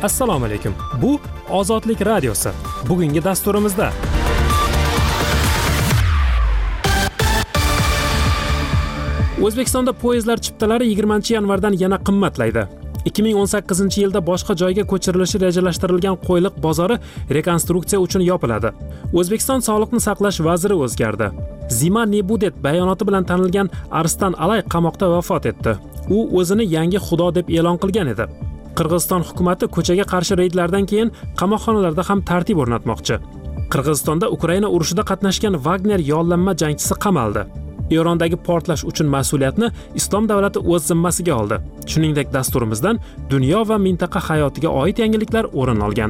Assalomu alaykum. Bu Ozodlik radiosi. Bugungi dasturimizda O'zbekistonda poyezdlar chiptalari 20-yanvardan yana qimmatlaydi. 2018-yilda boshqa joyga ko'chirilishi rejalashtirilgan Qo'yliq bozori rekonstruksiya uchun yopiladi. O'zbekiston Sog'liqni saqlash vaziri o'zgardi. Zima Nebudet bayonoti bilan tanilgan Arstan Alay qamoqda vafot etdi. U o'zini yangi xudo deb e'lon qilgan edi. Qirg'iziston hukumatı ko'chaga qarshi reydlardan keyin qamoqxonalarda ham tartib o'rnatmoqchi. Qirg'izistonda Ukraina urushida qatnashgan Wagner yollanma jangchisi qamaldi. Erondagi portlash uchun mas'uliyatni Islom davlati o'z zimmasiga oldi. Shuningdek, dasturimizdan dunyo va mintaqa hayotiga oid yangiliklar o'rin olgan.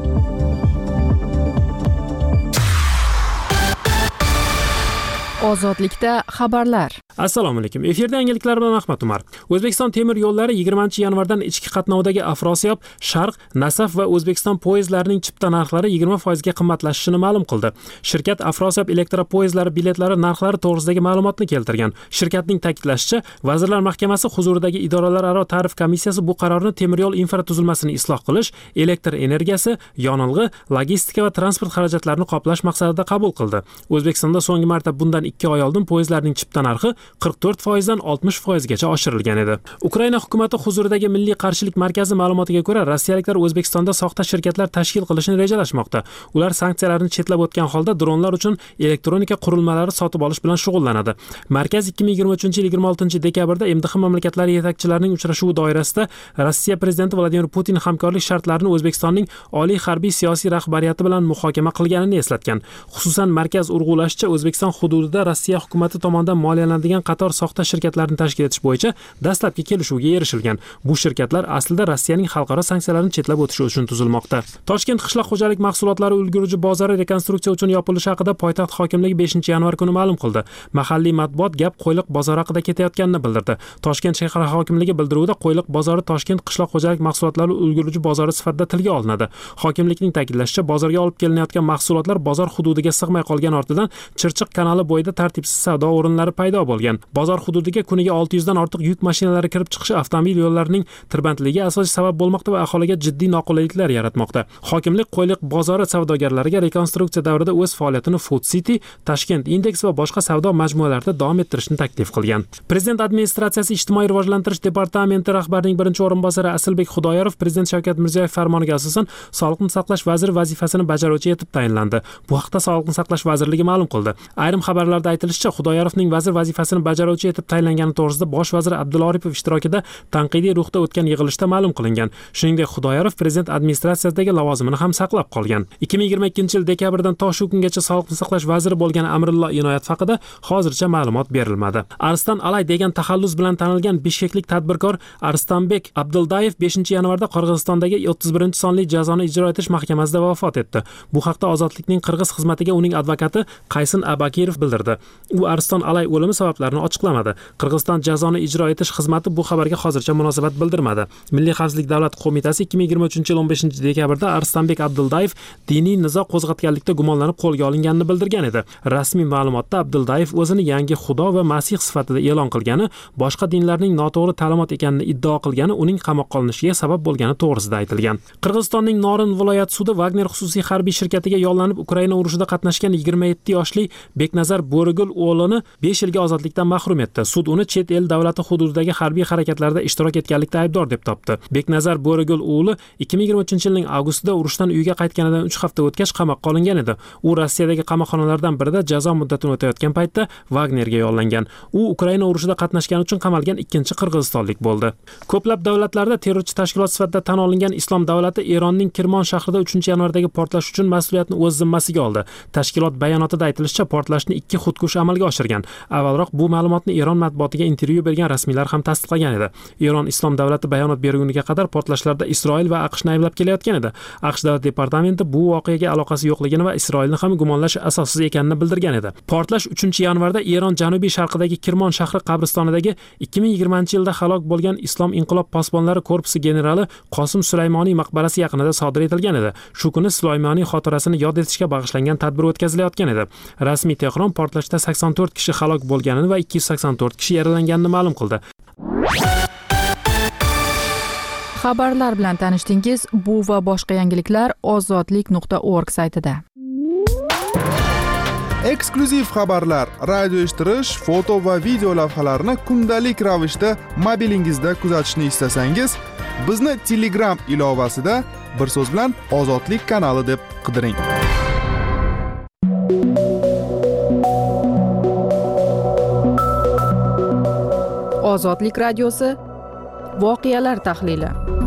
Ozodlikda xabarlar. Assalomu alaykum. Efirda yangiliklar bilan Ahmad Umar. O'zbekiston temir yo'llari 20-yanvardan ichki qatnovdagi Afrosiyob, Sharq, Nasaf va O'zbekiston poyezdlarining chipta narxlari 20% ga qimmatlashishini ma'lum qildi. Shirkat Afrosiyob elektropoyezdlari biletlari narxlari to'g'risidagi ma'lumotni keltirgan. Shirkatning ta'kidlashicha, Vazirlar Mahkamasi huzuridagi idoralararo tarif komissiyasi bu qarorni temir yo'l infratuzilmasini isloh qilish, elektr energiyasi, yonilg'i, logistika va transport xarajatlarini qoplash maqsadida qabul qildi. O'zbekistonda so'nggi marta bundan 2 oy oldin poyezdlarning chipta narxi 44% dan 60% gacha oshirilgan edi. Ukraina hukumati huzuridagi Milliy qarshilik markazi ma'lumotiga ko'ra, rossiyaliklar O'zbekistonda soxta shirkatlar tashkil qilishni rejalashmoqda. Ular sanksiyalarni chetlab o'tgan holda dronlar uchun elektronika qurilmalari sotib olish bilan shug'ullanadi. Markaz 2023-yil 26-dekabrda MDH mamlakatlari yetakchilarining uchrashuvi doirasida Rossiya prezidenti Vladimir Putin hamkorlik shartlarini O'zbekistonning oliy harbiy siyosiy rahbariyati bilan muhokama qilganini eslatgan. Xususan, markaz urg'ulashicha, O'zbekiston hududida Rossiya hukumati tomonidan moliyalanadigan qator soxta shirkatlarni tashkil etish bo'yicha dastlabki kelishuvga erishilgan. Bu shirkatlar aslida Rossiyaning xalqaro sanksiyalarni chetlab o'tishi uchun tuzilmoqda. Toshkent qishloq xo'jalik mahsulotlari ulgurji bozori rekonstruksiya uchun yopilishi haqida poytaxt hokimligi 5-yanvar kuni ma'lum qildi. Mahalliy matbuot gap Qo'yliq bozori haqida ketayotganini bildirdi. Toshkent shahar hokimligi bildiruvida Qo'yliq bozori Toshkent qishloq xo'jalik mahsulotlari ulgurji bozori sifatida tilga olinadi. Hokimlikning ta'kidlashicha, bozorga olib kelinayotgan mahsulotlar bozor hududiga sig'may qolgan ortidan Chirchiq kanali bo'yida tartibsiz savdo o'rinlari paydo bo'lgan. Bozor hududiga kuniga 600 dan ortiq yuk mashinalari kirib chiqishi avtomobil yo'llarining tirbandligiga asosiy sabab bo'lmoqda va aholiga jiddiy noqulayliklar yaratmoqda. Hokimlik Qo'yliq bozori savdogarlariga rekonstruksiya davrida o'z faoliyatini Food City, Tashkent Index va boshqa savdo majmualarida davom ettirishni taklif qilgan. Prezident administratsiyasi ijtimoiy rivojlantirish departamenti rahbarining birinchi o'rinbosari Asilbek Xudoyorov Prezident Shavkat Mirziyoyev farmoniga asosan Sog'liqni saqlash vaziri vazifasini bajaruvchi etib tayinlandi. Bu haqda Sog'liqni saqlash vazirligi ma'lum qildi. Ayrim xabarlarda aytilishicha, Xudoyorovning vazir vazifasini bajaruvchi etib tayinlangani to'g'risida bosh vazir Abdulla Oripov ishtirokida tanqidiy ruhda o'tgan yig'ilishda ma'lum qilingan. Shuningdek, Xudoyorov prezident administratsiyasidagi lavozimini ham saqlab qolgan. 2022-yil dekabrdan to shu kungacha Sog'liqni saqlash vaziri bo'lgan Amrillo Inoyat haqida hozircha ma'lumot berilmadi. Arstan Alay degan taxallus bilan tanilgan bishkeklik tadbirkor Arstanbek Abduldayev 5-yanvarda Qirg'izistondagi 31-sonli jazoni ijro etish mahkamasida vafot etdi. Bu haqda Ozodlikning Qirg'iz xizmatiga uning advokati Qaysin Abakirov bildirdi. U Arstan Alay o'limi sabablarini ochiqlamadi. Qirg'iziston jazoni ijro etish xizmati bu xabarga hozircha munosabat bildirmadi. Milliy xavfsizlik davlat qo'mitasi 2023-yil 15-dekabrda Arstanbek Abduldayev diniy nizo qo'zg'atganlikda gumonlanib qo'lga olinganini bildirgan edi. Rasmiy ma'lumotda Abduldayev o'zini yangi xudo va masih sifatida e'lon qilgani, boshqa dinlarning noto'g'ri ta'limot ekanini iddao qilgani uning qamoqqa olinishiga sabab bo'lgani to'g'risida aytilgan. Qirg'izistonning Norin viloyat sudi Wagner xususiy harbiy shirkatiga yollanib Ukraina urushida qatnashgan 27 yoshli Beknazar Bo'rigul o'g'lini 5 yilga ozodlikdan mahrum etdi. Sud uni chet el davlati hududidagi harbiy harakatlarda ishtirok etganlikda aybdor deb topdi. Beknazar Bo'rigul o'g'li 2023-yilning avgustida urushdan uyiga qaytganidan 3 hafta o'tgach qamoqqa olingan edi. U Rossiyadagi qamoqxonalardan birida jazo muddatini o'tayotgan paytda Wagnerga yollangan. U Ukraina urushida qatnashgani uchun qamalgan ikkinchi qirg'izistonlik bo'ldi. Ko'plab davlatlarda terrorchi tashkilot sifatida tan olingan Islom davlati Eronning Kirmon shahrida 3-yanvardagi portlash uchun mas'uliyatni o'z zimmasiga oldi. Tashkilot bayonotida aytilishicha, portlashni 2 xudkush amalga oshirgan. Avvalroq bu ma'lumotni Eron matbuotiga intervyu bergan rasmiylar ham tasdiqlagan edi. Eron Islom davlati bayonot berguniga qadar portlashlarda Isroil va AQShni ayblab kelayotgan edi. AQSh davlat departamenti bu voqeaga aloqasi yo'qligini va Isroilni ham gumonlash asossiz ekanini bildirgan edi. Portlash 3-yanvarda Eron janubiy sharqidagi Kirmon shahri qabristonidagi 2020-yilda halok bo'lgan Islom inqilob posbonlari korpusi generali Qosim Sulaymoniy maqbarasi yaqinida sodir etilgan edi. Shu kuni Sulaymoniy xotirasini yod etishga bag'ishlangan tadbir o'tkazilayotgan edi. Rasmiy Tehron portlashda 84 kishi halok bo'lganini va 284 kishi yaralanganini ma'lum qildi. Xabarlar bilan tanishdingiz. Bu va boshqa yangiliklar ozodlik.org saytida. Eksklyuziv xabarlar, radio eshittirish, foto va video lavhalarni kundalik ravishda mobilingizda kuzatishni istasangiz, bizni Telegram ilovasida bir so'z bilan Ozodlik kanali deb qidiring. Ozodlik radiosi voqealar tahlili.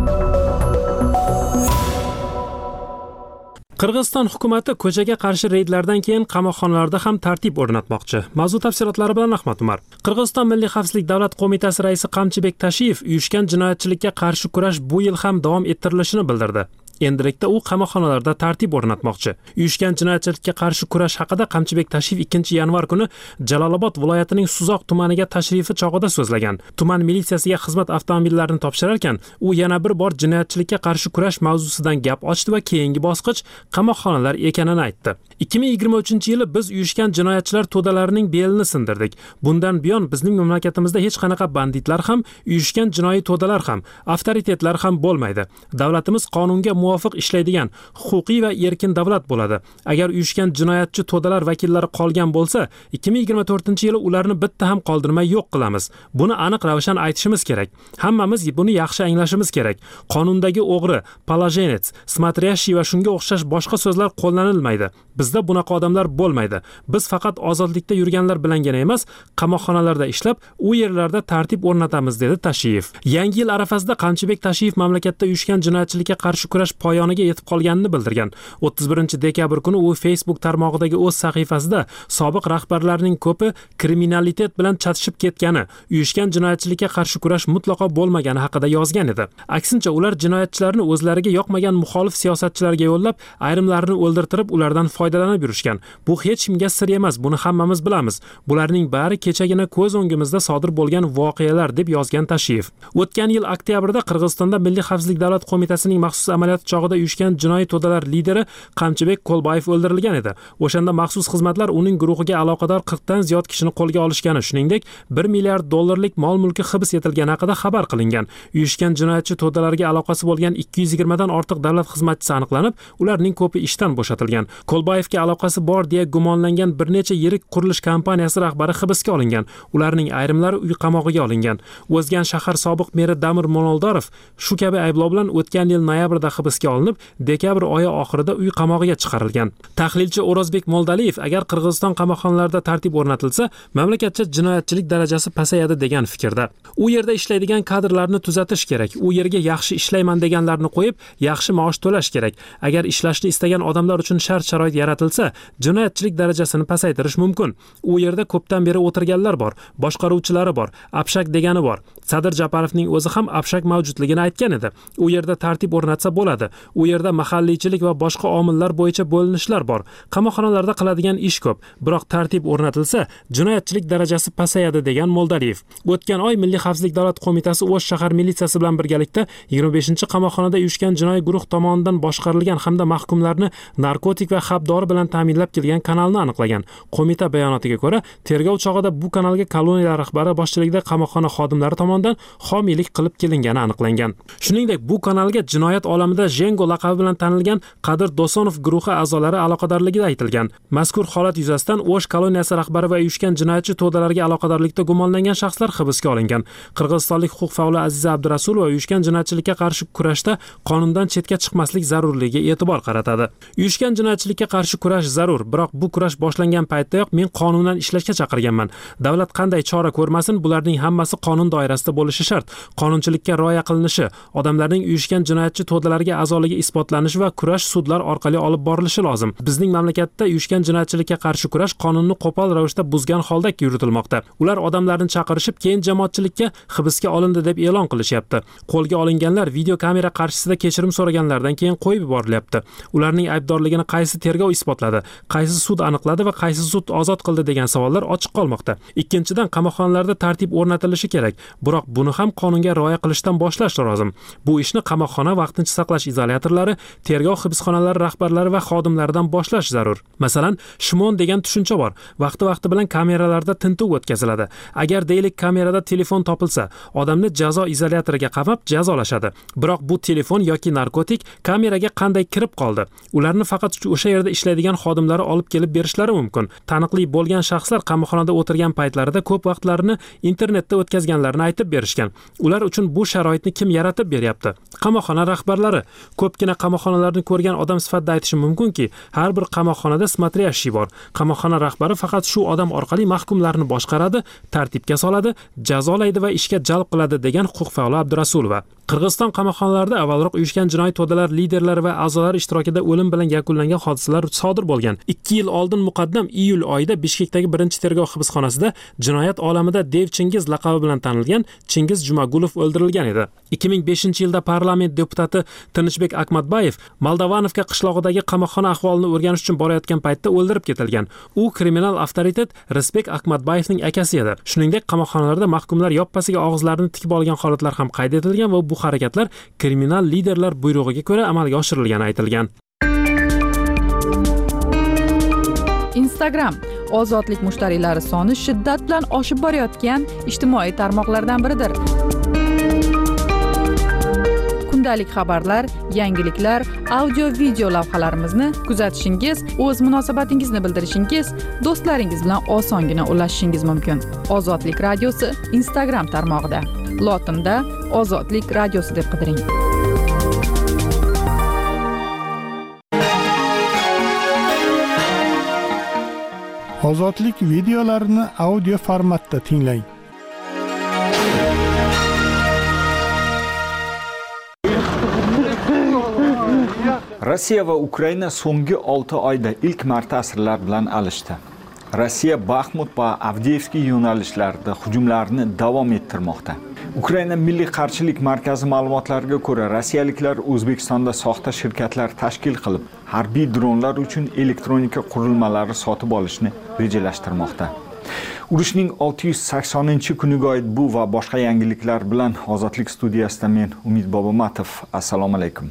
Qirg'iziston hukumati ko'chaga qarshi reydlardan keyin qamoqxonalarda ham tartib o'rnatmoqchi. Mavzu tafsilotlari bilan Ahmad Umar. Qirg'iziston Milliy xavfsizlik davlat qo'mitasi raisi Qamchibek Tashiyev uyushgan jinoyatchilikka qarshi kurash bu yil ham davom ettirilishini bildirdi. Endilikda u qamoqxonalarda tartib o'rnatmoqchi. Uyushgan jinoyatchilikka qarshi kurash haqida Qamchibek Tashiyev 2-yanvar kuni Jalolobod viloyatining Suzoq tumaniga tashrifi chog'ida so'zlagan. Tuman militsiyasiga xizmat avtomobillarini topshirar ekan, u yana bir bor jinoyatchilikka qarshi kurash mavzusidan gap ochdi va keyingi bosqich qamoqxonalar ekanini aytdi. 2023-yili biz uyushgan jinoyatchilar to'dalarining belini sindirdik. Bundan buyon bizning mamlakatimizda hech qanaqa banditlar ham, uyushgan jinoiy to'dalar ham, avtoritetlar ham bo'lmaydi. Davlatimiz qonunga muvofiq ishlaydigan, huquqiy va erkin davlat bo'ladi. Agar uyushgan jinoyatchi to'dalar vakillari qolgan bo'lsa, 2024-yili ularni bitta ham qoldirmay yo'q qilamiz. Buni aniq ravshan aytishimiz kerak. Hammamiz buni yaxshi anglashimiz kerak. Qonundagi o'g'ri, palajenets, smatryashi va shunga o'xshash boshqa so'zlar qo'llanilmaydi. Bizda bunaqa odamlar bo'lmaydi. Biz faqat ozodlikda yurganlar bilangina emas, qamoqxonalarda ishlab, u yerlarda tartib o'rnatamiz, dedi Tashiyev. Yangi yil arafasida Qamchibek Tashiyev mamlakatda uyushgan jinoyatchilikka qarshi kurash poyoniga yetib qolganini bildirgan. 31-dekabr kuni u Facebook tarmog'idagi o'z sahifasida sobiq rahbarlarning ko'pi kriminalitet bilan chatishib ketgani, uyushgan jinoyatchilikka qarshi kurash mutlaqo bo'lmagani haqida yozgan edi. Aksincha, ular jinoyatchilarni o'zlariga yoqmagan muxolif siyosatchilarga yo'llab, ayrimlarini o'ldirtirib, ulardan foydalanib yurishgan. Bu hech kimga sir emas, buni hammamiz bilamiz. Bularning bari kechagina ko'z o'ngimizda sodir bo'lgan voqealar, deb yozgan Tashiyev. O'tgan yil oktyabrda Qirg'izistonda Milliy xavfsizlik davlat qo'mitasining maxsus amaliyot chog'ida uyushgan jinoiy to'dalar lideri Qamchibek Qo'lbayev o'ldirilgan edi. O'shanda maxsus xizmatlar uning guruhiga aloqador 40 dan ziyod kishini qo'lga olishgani, shuningdek $1 milliard mol-mulki hibs etilgani haqida xabar qilingan. Uyushgan jinoyatchi to'dalarga aloqasi bo'lgan 220 dan ortiq davlat xizmatchisi aniqlanib, ularning ko'pi ishdan bo'shatilgan. Qo'lbayevga aloqasi bor deya gumonlangan bir necha yirik qurilish kompaniyasi rahbari hibsga olingan. Ularning ayrimlari uy qamog'iga olingan. O'zgan shahar sobiq meri Damir Monoldorov shu kabi ayblov bilan o'tgan yil noyabrda hibsga olinib, dekabr oyi oxirida uy qamog'iga chiqarilgan. Tahlilchi O'rozbek Moldaliyev agar Qirg'iziston qamoqxonalarida tartib o'rnatilsa, mamlakatda jinoyatchilik darajasi pasayadi degan fikrda. U yerda ishlaydigan kadrlarni tuzatish kerak. U yerga yaxshi ishlayman deganlarni qo'yib, yaxshi maosh to'lash kerak. Agar ishlashni istagan odamlar uchun shart-sharoit yaratilsa, jinoyatchilik darajasini pasaytirish mumkin. U yerda ko'pdan beri o'tirganlar bor, boshqaruvchilari bor, Apshak degani bor. Sadir Japarovning o'zi ham Apshak mavjudligini aytgan edi. U yerda tartib o'rnatsa bo'ladi. U yerda mahalliychilik va boshqa omillar bo'yicha bo'linishlar bor. Qamoqxonalarda qiladigan ish ko'p, biroq tartib o'rnatilsa, jinoyatchilik darajasi pasayadi, degan Moldaliyev. O'tgan oy Milliy xavfsizlik davlat qo'mitasi O'sh shahar militsiyasi bilan birgalikda 25-qamoqxonada uyushgan jinoiy guruh tomonidan boshqarilgan hamda mahkumlarni narkotik va xabdori bilan ta'minlab kelgan kanalni aniqlagan. Qo'mita bayonotiga ko'ra, tergov chog'ida bu kanalga koloniya rahbari boshchiligida qamoqxona xodimlari tomonidan homiylik qilib kelingani aniqlangan. Shuningdek, bu kanalga jinoyat olamida Jengo laqabi bilan tanilgan Qadir Dosonov guruhi a'zolari aloqadorligi aytilgan. Mazkur holat yuzasidan O'sh koloniyasi rahbari va uyushgan jinoyatchi to'dalarga aloqadorlikda gumonlangan shaxslar hibsga olingan. Qirg'izistonlik huquq faoli Aziza Abdurasulova uyushgan jinoyatchilikka qarshi kurashda qonundan chetga chiqmaslik zarurligiga e'tibor qaratadi. Uyushgan jinoyatchilikka qarshi kurash zarur, biroq bu kurash boshlangan paytdayoq men qonundan ishlashga chaqirganman. Davlat qanday chora ko'rmasin, bularning hammasi qonun doirasida bo'lishi shart. Qonunchilikka rioya qilinishi, odamlarning uyushgan jinoyatchi to'dalariga a'zoligi isbotlanishi va kurash sudlar orqali olib borilishi lozim. Bizning mamlakatda uyushgan jinoyatchilikka qarshi kurash qonunni qo'pol ravishda buzgan holda yuritilmoqda. Ular odamlarni chaqirishib, keyin jamoatchilikka hibsga olindi deb e'lon qilishyapti. Qo'lga olinganlar video kamera qarshisida kechirim so'raganlardan keyin qo'yib yuborilyapti. Ularning aybdorligini qaysi tergov isbotladi, qaysi sud aniqladi va qaysi sud ozod qildi degan savollar ochiq qolmoqda. Ikkinchidan, qamoqxonalarda tartib o'rnatilishi kerak. Biroq biroq buni ham qonunga rioya qilishdan boshlash lozim. Bu ishni qamoqxona vaqtincha saqlash izolyatorlari, tergov hibsxonalari rahbarlari va xodimlaridan boshlash zarur. Masalan, shimon degan tushuncha bor. Vaqti bilan kameralarda tintuv o'tkaziladi. Agar deylik kamerada telefon topilsa, odamni jazo izolyatoriga qamab jazolashadi. Biroq bu telefon yoki narkotik kameraga qanday kirib qoldi? Ularni faqat o'sha yerda ishlaydigan xodimlari olib kelib berishlari mumkin. Taniqli bo'lgan shaxslar qamoqxonada o'tirgan paytlarida ko'p vaqtlarini internetda o'tkazganlarini aytib berishgan. Ular uchun bu sharoitni kim yaratib beryapti? Qamoqxona rahbarlari. Ko'pgina qamoqxonalarni ko'rgan odam sifatida aytishim mumkinki, har bir qamoqxonada смотрящий bor. Qamoqxona rahbari faqat shu odam orqali mahkumlarni boshqaradi, tartibga soladi, jazolaydi va ishga jalb qiladi degan huquq faoli Abdurasulova. Qirg'iziston qamoqxonalarida avvalroq uyushgan jinoiy to'dalar liderlari va a'zolari ishtirokida o'lim bilan yakunlangan hodisalar sodir bo'lgan. 2 yil oldin muqaddam iyul oyida Bishkekdagi birinchi tergov hibsxonasida jinoyat olamida Dev Chingiz laqabi bilan tanilgan Chingiz Jumagulov o'ldirilgan edi. 2005-yilda parlament deputati Tinchbek Akmatbayev Moldovanovka qishlog'idagi qamoqxona ahvolini o'rganish uchun borayotgan paytda o'ldirib ketilgan. U kriminal avtoritet Rizbek Akmatbayevning akasi edi. Shuningdek, qamoqxonalarda mahkumlar yoppasiga og'izlarini tikib olgan holatlar ham qayd etilgan va bu harakatlar kriminal liderlar buyrug'iga ko'ra amalga oshirilgani aytilgan. Instagram ozodlik mushtariylari soni shiddat bilan oshib borayotgan ijtimoiy tarmoqlardan biridir. Kundalik xabarlar, yangiliklar, audio-video lavhalarimizni kuzatishingiz, o'z munosabatingizni bildirishingiz, do'stlaringiz bilan osongina ulashishingiz mumkin. Ozodlik radiosi Instagram tarmog'ida. Lotinda Ozodlik radiosi deb qidiring. Ozodlik videolarini audio formatda tinglang. Rossiya va Ukraina so'nggi 6 oyda ilk marta asirlar bilan alishdi. Rossiya Baxmut va Avdiivskiy yo'nalishlarida hujumlarni davom ettirmoqda. Ukraina Milliy qarshilik markazi ma'lumotlariga ko'ra, rossiyaliklar O'zbekistonda soxta shirkatlar tashkil qilib, harbiy dronlar uchun elektronika qurilmalari sotib olishni rejalashtirmoqda. Urushning 680-kuniga oid bu va boshqa yangiliklar bilan Ozodlik studiyasida men Umid Bobomatov. Assalomu alaykum.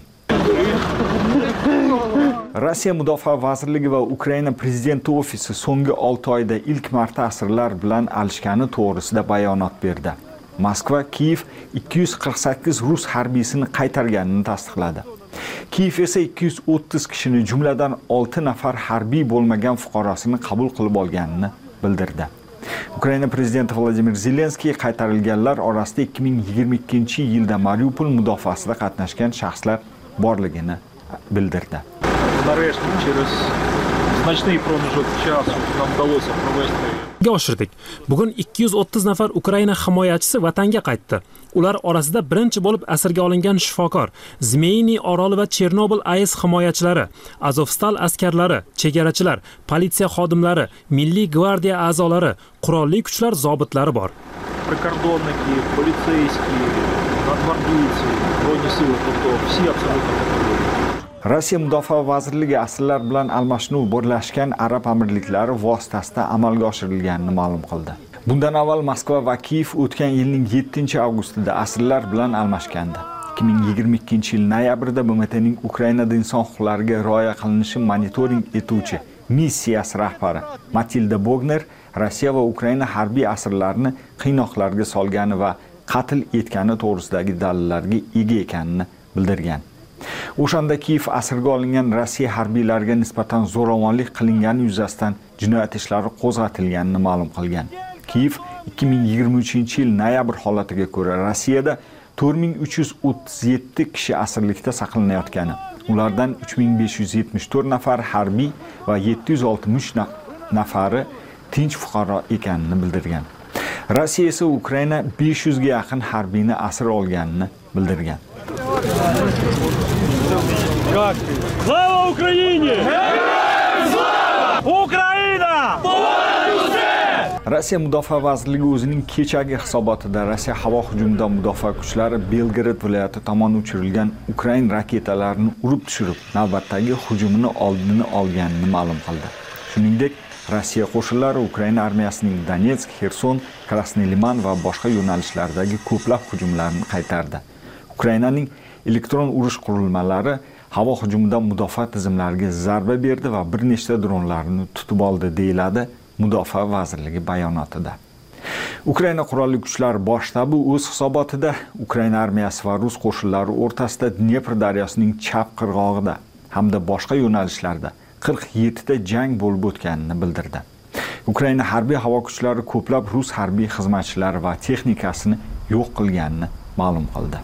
Rossiya Mudofaa vazirligi va Ukraina prezidenti ofisi so'nggi 6 oyda ilk marta asirlar bilan alishgani to'g'risida bayonot berdi. Moskva Kiyev 248 rus harbiysini qaytarganini tasdiqladi. Kiyev esa 230 kishini, jumladan 6 nafar harbiy bo'lmagan fuqarosini qabul qilib olganini bildirdi. Ukraina prezidenti Vladimir Zelenskiy qaytarilganlar orasida 2022-yilda Mariupol mudofaasida qatnashgan shaxslar borligini bildirdi. Oshirdik. Bugun 230 nafar Ukraina himoyachisi vatanga qaytdi. Ular orasida birinchi bo'lib asirga olingan shifokor, Zmeyniy oroli va Chernobil AES himoyachilari, Azovstal askarlari, chegarachilar, politsiya xodimlari, Milliy gvardiya a'zolari, qurolli kuchlar zobitlari bor. Прикордонники, полицейские, нацгвардейцы, бронесилы, все абсолютно. Rossiya Mudofaa vazirligi asirlar bilan almashinuv Birlashgan Arab Amirliklari vositasida amalga oshirilganini ma'lum qildi. Bundan avval Moskva va Kiyev o'tgan yilning 7-avgustida asirlar bilan almashgandi. 2022-yil noyabrida BMTning Ukrainada inson huquqlariga rioya qilinishi monitoring etuvchi missiyasi rahbari Matilda Bogner Rossiya va Ukraina harbiy asirlarni qiynoqlarga solgani va qatl etgani to'g'risidagi dalillarga ega ekanini bildirgan. O'shanda Kiyev asirga olingan Rossiya harbiylariga nisbatan zo'ravonlik qilingani yuzasidan jinoyat ishlari qo'zg'atilganini ma'lum qilgan. Kiyev 2023-yil noyabr holatiga ko'ra Rossiyada 4337 kishi asirlikda saqlanayotgani, ulardan 3574 nafar harbiy va 760 nafari tinch fuqaro ekanini bildirgan. Rossiya esa Ukraina 500 ga yaqin harbiyni asir olganini bildirgan. Слава Украине! Ukraina! Rossiya Mudofaa vazirligi o'zining kechagi hisobotida Rossiya havo hujumidan mudofaa kuchlari Belgorod viloyati tomon uchirilgan Ukrain raketalarini urib tushirib, navbatdagi hujumini oldini olganini ma'lum qildi. Shuningdek, Rossiya qo'shinlari Ukraina armiyasining Donetsk, Xerson, Krasnoy Liman va boshqa yo'nalishlardagi ko'plab hujumlarini qaytardi. Ukrainaning elektron urush qurilmalari havo hujumidan mudofaa tizimlariga zarba berdi va bir nechta dronlarni tutib oldi, deyiladi Mudofaa vazirligi bayonotida. Ukraina qurolli kuchlari bosh shtabi o'z hisobotida Ukraina armiyasi va rus qo'shinlari o'rtasida Dnepr daryosining chap qirg'og'ida hamda boshqa yo'nalishlarda 47 ta jang bo'lib o'tganini bildirdi. Ukraina harbiy havo kuchlari ko'plab rus harbiy xizmatchilari va texnikasini yo'q qilganini ma'lum qildi.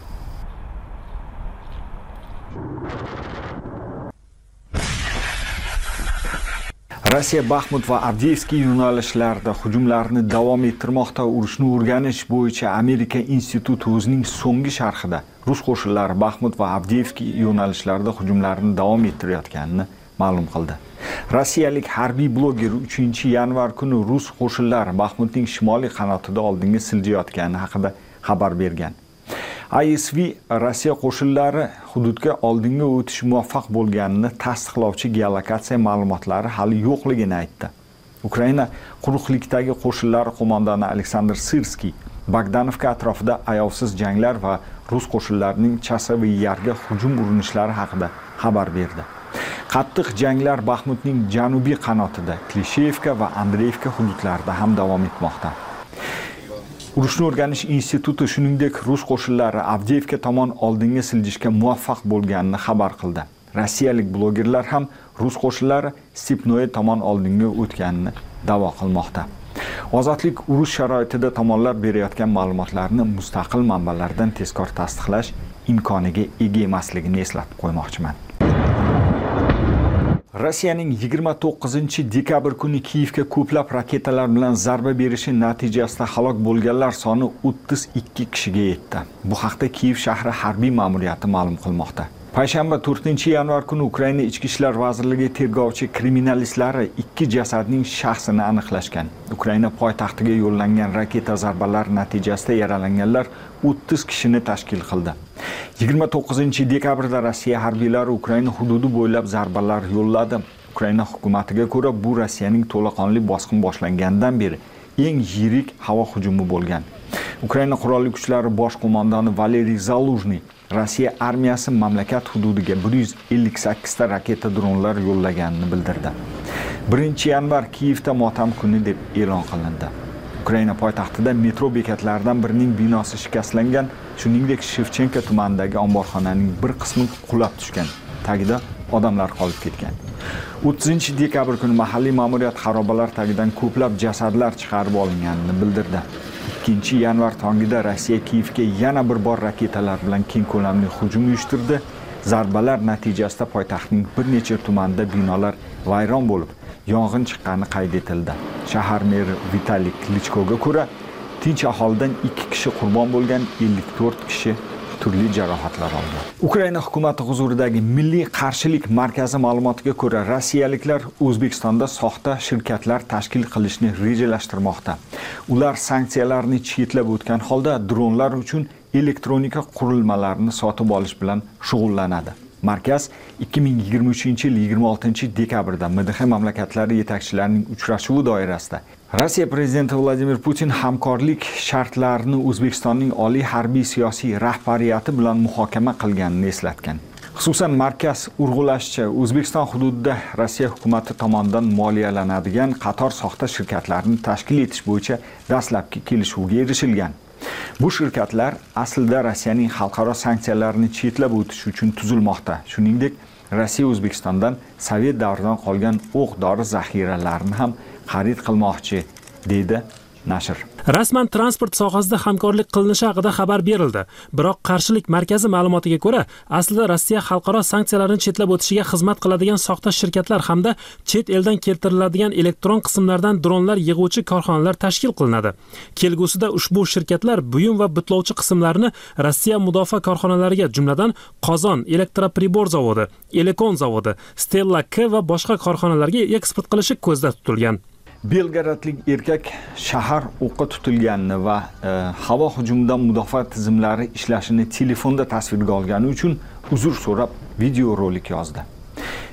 Rossiya Baxmut va Avdiivskiy yo'nalishlarida hujumlarni davom ettirmoqda. Urushni o'rganish bo'yicha Amerika instituti o'zining so'nggi sharhida rus qo'shinlari Baxmut va Avdiivskiy yo'nalishlarida hujumlarni davom ettirayotganini ma'lum qildi. Rossiyalik harbiy bloger 3-yanvar kuni rus qo'shinlari Baxmutning shimoliy qanotida oldinga siljayotgani haqida xabar bergan. ISV Rossiya qo'shinlari hududga oldinga o'tish muvaffaq bo'lganini tasdiqlovchi geolokatsiya ma'lumotlari hali yo'qligini aytdi. Ukraina quruqlikdagi qo'shinlari qo'mondoni Aleksandr Sirskiy Bogdanovka atrofida ayovsiz janglar va rus qo'shinlarining Chasovy Yarga hujum urinishlari haqida xabar berdi. Qattiq janglar Baxmutning janubiy qanotida, Klishevka va Andreevka hududlarida ham davom etmoqda. Urushni o'rganish instituti shuningdek rus qo'shinlari Avdiivka tomon oldinga siljishga muvaffaq bo'lganini xabar qildi. Rossiyalik blogerlar ham rus qo'shinlari Stepnoye tomon oldinga o'tganini da'vo qilmoqda. Ozodlik urush sharoitida tomonlar berayotgan ma'lumotlarni mustaqil manbalardan tezkor tasdiqlash imkoniga ega emasligini eslatib qo'ymoqchiman. Rossiyaning 29-dekabr kuni Kiyevga ko'plab raketalar bilan zarba berishi natijasida halok bo'lganlar soni 32 kishiga yetdi. Bu haqda Kiyev shahri harbiy ma'muriyati ma'lum qilmoqda. Payshanba 4-yanvar kuni Ukraina Ichki ishlar vazirligi tergovchi kriminalistlari 2 jasadning shaxsini aniqlashgan. Ukraina poytaxtiga yo'llangan raketa zarbalari natijasida yaralanganlar 30 kishini tashkil qildi. 29-dekabrda Rossiya harbiylari Ukraina hududi bo'ylab zarbalar yo'lladi. Ukraina hukumatiga ko'ra, bu Rossiyaning to'laqonli bosqin boshlanganidan beri eng yirik havo hujumi bo'lgan. Ukraina qurolli kuchlari bosh qo'mondoni Valeriy Zaluzhny Rossiya armiyasi mamlakat hududiga 158 ta raketa dronlar yo'llaganini bildirdi. 1-yanvar Kiyevda motam kuni deb e'lon qilindi. Ukraina poytaxtida metro bekatlaridan birining binosi shikastlangan, shuningdek Shevchenko tumanidagi omborxonaning bir qismi qulab tushgan. Tagida odamlar qolib ketgan. 30-dekabr kuni mahalliy ma'muriyat xarobalar tagidan ko'plab jasadlar chiqarib olinganini bildirdi. 2-yanvar tongida Rossiya Kiyevga yana bir bor raketalar bilan keng ko'lamli hujum uyushtirdi. Zarbalar natijasida poytaxtning bir necha tumanida binolar vayron bo'lib, yong'in chiqqani qayd etildi. Shahar meri Vitaliy Klichkoga ko'ra, tinch aholidan 2 kishi qurbon bo'lgan, 54 kishi turli jarohatlar olgan. Ukraina hukumati huzuridagi Milliy qarshilik markazi ma'lumotiga ko'ra, rossiyaliklar O'zbekistonda soxta shirkatlar tashkil qilishni rejalashtirmoqda. Ular sanksiyalarni chetlab o'tgan holda dronlar uchun elektronika qurilmalarini sotib olish bilan shug'ullanadi. Markaz 2023-yil 26-dekabrda MDH mamlakatlari yetakchilarining uchrashuvi doirasida Rossiya prezidenti Vladimir Putin hamkorlik shartlarini O'zbekistonning oliy harbiy siyosiy rahbariyati bilan muhokama qilganini eslatgan. Xususan, markaz urg'ulashicha, O'zbekiston hududida Rossiya hukumati tomonidan moliyalanadigan qator soxta shirkatlarni tashkil etish bo'yicha dastlabki kelishuvga erishilgan. Bu shirkatlar aslida Rossiyaning xalqaro sanksiyalarini chetlab o'tish uchun tuzilmoqda. Shuningdek, Rossiya O'zbekistondan Sovet davridan qolgan o'q-dori zaxiralarini ham xarid qilmoqchi, dedi nashr. Rasman transport sohasida hamkorlik qilinishi haqida xabar berildi. Biroq qarshilik markazi ma'lumotiga ko'ra, aslida Rossiya xalqaro sanksiyalarni chetlab o'tishiga xizmat qiladigan soxta shirkatlar hamda chet eldan keltiriladigan elektron qismlardan dronlar yig'uvchi korxonalar tashkil qilinadi. Kelgusida ushbu shirkatlar buyum va butlovchi qismlarni Rossiya mudofaa korxonalariga, jumladan Qozon elektropribor zavodi, Elekon zavodi, Stella K va boshqa korxonalarga eksport qilishi ko'zda tutilgan. Belgradlik erkak shahar o'qqa tutilganini va havo hujumidan mudofaa tizimlari ishlashini telefonda tasvirga olgani uchun uzr so'rab video rolik yozdi.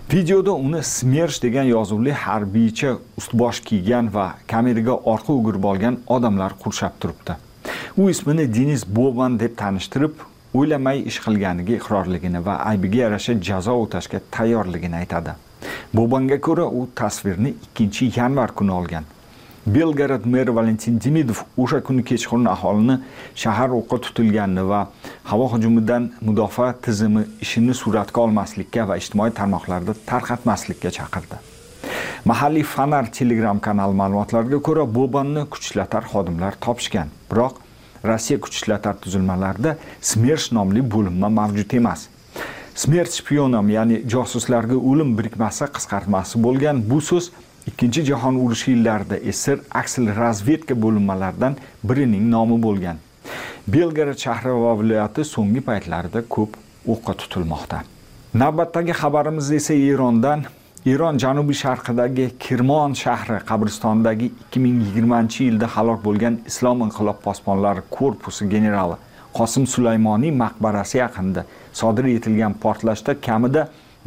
Videoda uni Smersh degan yozuvli harbiycha ustbosh kiygan va kameraga orqa o'girib olgan odamlar qurshab turibdi. U ismini Denis Boban deb tanishtirib, o'ylamay ish qilganiga iqrorligini va aybiga yarasha jazo o'tashga tayyorligini aytadi. Bobanga ko'ra u tasvirni 2-yanvar kuni olgan. Belgrad meri Valentin Demidov o'sha kuni kechqurun aholini shahar o'qqa tutilganini va havo hujumidan mudofaa tizimi ishini suratga olmaslikka va ijtimoiy tarmoqlarda tarqatmaslikka chaqirdi. Mahalliy Fanar Telegram kanal ma'lumotlariga ko'ra, Bobanni kuchlatar xodimlar topishgan. Biroq Rossiya kuchlatar tuzilmalarida Smersh nomli bo'linma mavjud emas. Smersh shpionom, ya'ni josuslarga o'lim birikmasi qisqartmasi bo'lgan bu so'z Ikkinchi jahon urushi yillarida SR aksil razvedka bo'linmalaridan birining nomi bo'lgan. Belgrad shahri va viloyati so'nggi paytlarda ko'p o'qqa tutilmoqda. Navbatdagi xabarimiz esa Erondan. Eron janubiy sharqidagi Kirmon shahri qabristonidagi 2020-yilda halok bo'lgan Islom inqilob posbonlari korpusi generali Qosim Sulaymoniy maqbarasi yaqinida sodir etilgan portlashda kamida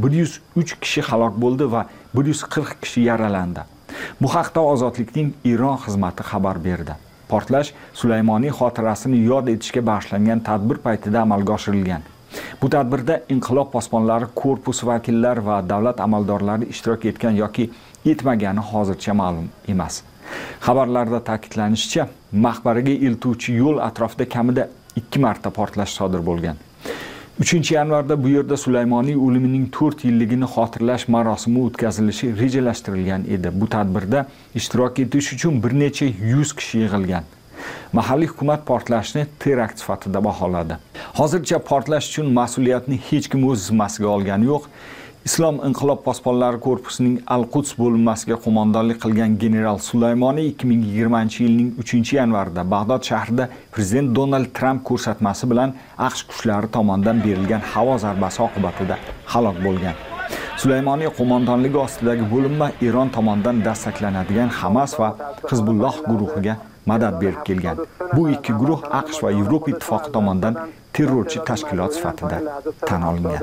103 kishi halok bo'ldi va 140 kishi yaralandi. Bu haqda Ozodlikning Eron xizmati xabar berdi. Portlash Sulaymoniy xotirasini yod etishga bag'ishlangan tadbir paytida amalga oshirilgan. Bu tadbirda inqilob posbonlari korpusi vakillari va davlat amaldorlari ishtirok etgan yoki etmagani hozircha ma'lum emas. Xabarlarda ta'kidlanishicha, maqbaraga eltuvchi yo'l atrofida kamida 2 marta portlash sodir bo'lgan. 3-yanvarda bu yerda Sulaymoniy o'limining 4 yilligini xotirlash marosimi o'tkazilishi rejalashtirilgan edi. Bu tadbirda ishtirok etish uchun bir necha 100 kishi yig'ilgan. Mahalliy hukumat portlashni terakt sifatida baholadi. Hozircha portlash uchun mas'uliyatni hech kim o'z zimmasiga olgani yo'q. Islom inqilob posbonlari korpusining Al-Quds bo'linmasiga qo'mondonlik qilgan general Sulaymoniy 2020-yilning 3-yanvarida Bag'dod shahrida prezident Donald Trump ko'rsatmasi bilan AQSh kuchlari tomonidan berilgan havo zarbasi oqibatida halok bo'lgan. Sulaymoniy qo'mondonligi ostidagi bo'linma Eron tomonidan dastaklanadigan Hamas va Hizbulloh guruhiga madad berib kelgan. Bu ikki guruh AQSh va Yevropa ittifoqi tomonidan terrorchi tashkilot sifatida tan olingan.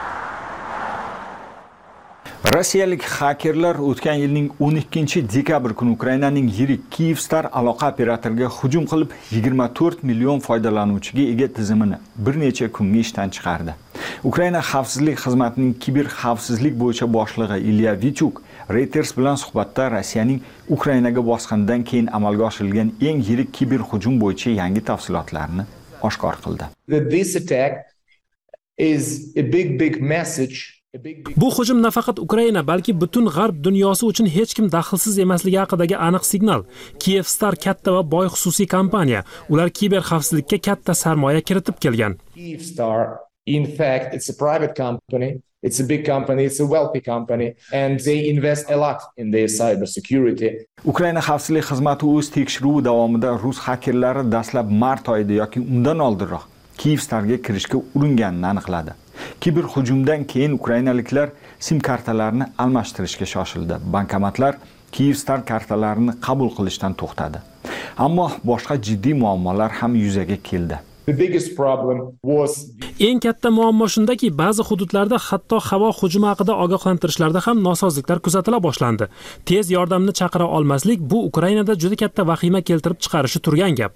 Rossiyalik hakerlar o'tgan yilning 12-dekabr kuni Ukrainaning yirik Kyivstar aloqa operatoriga hujum qilib 24 million foydalanuvchiga ega tizimini bir necha kunga ishdan chiqardi. Ukraina xavfsizlik xizmatining kiber xavfsizlik bo'yicha boshlig'i Ilya Vichuk Reuters bilan suhbatda Rossiyaning Ukrainaga bosqinidan keyin amalga oshirilgan eng yirik kiber hujum bo'yicha yangi tafsilotlarni oshkor qildi. This attack is a big message. Bu hujum nafaqat Ukraina, balki butun g'arb dunyosi uchun hech kim daxlsiz emasligi haqidagi aniq signal. Kyivstar katta va boy xususiy kompaniya. Ular kiber xavfsizlikka katta sarmoya kiritib kelgan. Kyivstar, in fact, it's a private company. It's a big company, it's a wealthy company, and they invest a lot in their cyber security. Ukraina xavfsizlik xizmati o'z tekshiruvi davomida rus hakerlari dastlab mart oyida yoki undan oldinroq Kyivstarga kirishga uringanini aniqladi. Kiber hujumdan keyin ukrainaliklar SIM kartalarini almashtirishga shoshildi. Bankomatlar Kyivstar kartalarini qabul qilishdan to'xtadi. Ammo boshqa jiddiy muammolar ham yuzaga keldi. The biggest problem was Eng katta muammo shundaki, ba'zi hududlarda hatto havo hujumi haqida ogohlantirishlarda ham nosozliklar kuzatila boshlandi. Tez yordamni chaqira olmaslik bu Ukrainada juda katta vahima keltirib chiqarishi turgan gap.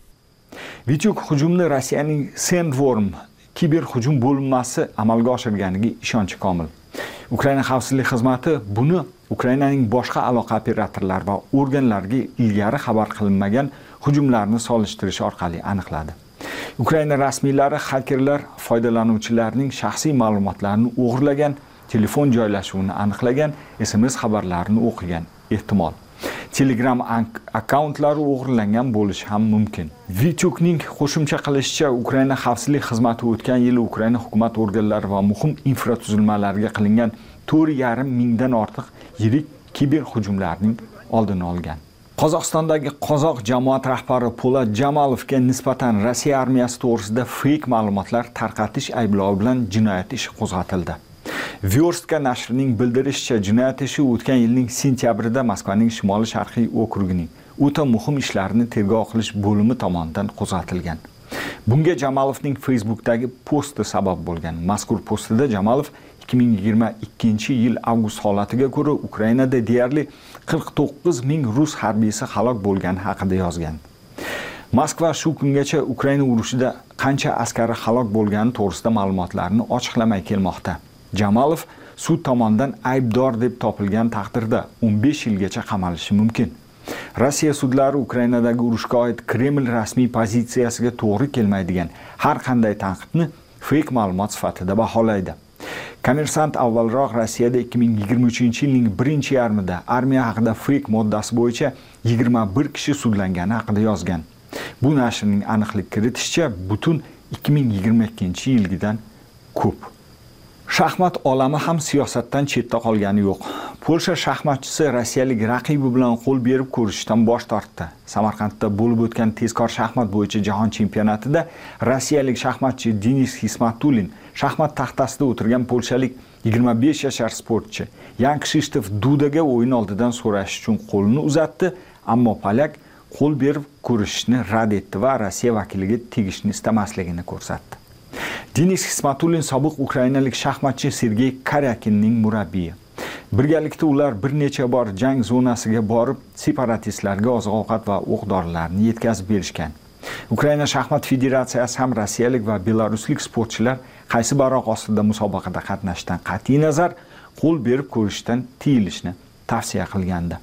Vichuk hujumni Rossiyaning Sandworm kiber hujum bo'linmasi amalga oshirganiga ishonchi komil. Ukraina xavfsizlik xizmati buni Ukrainaning boshqa aloqa operatorlari va organlariga ilgari xabar qilinmagan hujumlarni solishtirish orqali aniqladi. Ukraina rasmiylari hakerlar foydalanuvchilarning shaxsiy ma'lumotlarini o'g'irlagan, telefon joylashuvini aniqlagan, SMS xabarlarini o'qigan ehtimol. Telegram akkauntlari o'g'irlangan bo'lishi ham mumkin. Vichukning qo'shimcha qilishicha, Ukraina xavfsizlik xizmati o'tgan yili Ukraina hukumat organlari va muhim infratuzilmalarga qilingan 4,5 mingdan ortiq yirik kiber hujumlarning oldini olgan. Qozog'istondagi qozoq jamoat rahbari Po'lat Jamalovga nisbatan Rossiya armiyasi to'g'risida fake ma'lumotlar tarqatish ayblovi bilan jinoyat ishi qo'zg'atildi. Vyorstka nashrining bildirishicha, jinoyat ishi o'tgan yilning sentyabrida Moskvaning shimoli-sharqiy okrugining o'ta muhim ishlarini tergov qilish bo'limi tomonidan qo'zg'atilgan. Bunga Jamalovning Facebook'dagi posti sabab bo'lgan. Mazkur postida Jamalov 2022-yil avgust holatiga ko'ra Ukrainada deyarli 49 ming rus harbiysi halok bo'lgani haqida yozgan. Moskva shu kungacha Ukraina urushida qancha askari halok bo'lgani to'g'risida ma'lumotlarni ochiqlamay kelmoqda. Jamalov sud tomonidan aybdor deb topilgan taqdirda 15 yilgacha qamalishi mumkin. Rossiya sudlari Ukrainadagi urushga oid Kreml rasmiy pozitsiyasiga to'g'ri kelmaydigan har qanday tanqidni fake ma'lumot sifatida baholaydi. Kommersant avvalroq Rossiyada 2023-yilning birinchi yarmida armiya haqida fake moddasi bo'yicha 21 kishi sudlangani haqida yozgan. Bu nashrning aniqlik kiritishicha butun 2022-yilgidan ko'p. Shaxmat olami ham siyosatdan chetda qolgani yo'q. Polsha shaxmatchisi rossiyalik raqibi bilan qo'l berib ko'rishishdan bosh tortdi. Samarqandda bo'lib o'tgan tezkor shaxmat bo'yicha jahon chempionatida rossiyalik shaxmatchi Denis Xismatulin shaxmat taxtasida o'tirgan polshalik 25 yashar sportchi Yan Krzysztof Dudaga o'yin oldidan so'rash uchun qo'lini uzatdi, ammo polyak qo'l berib ko'rishishni rad etdi va Rossiya vakiliga tegishni istamasligini ko'rsatdi. Denis Xismatulin sobiq ukrainalik shaxmatchi Sergey Karyakinning murabbiyi. Birgalikda ular bir necha bor jang zonasiga borib, separatistlarga oziq-ovqat va o'q-dorilarni yetkazib berishgan. Ukraina shaxmat federatsiyasi ham rossiyalik va belaruslik sportchilar qaysi baroq ostida musobaqada qatnashdan qat'iy nazar qo'l berib ko'rishdan tiyilishni tavsiya qilgandi.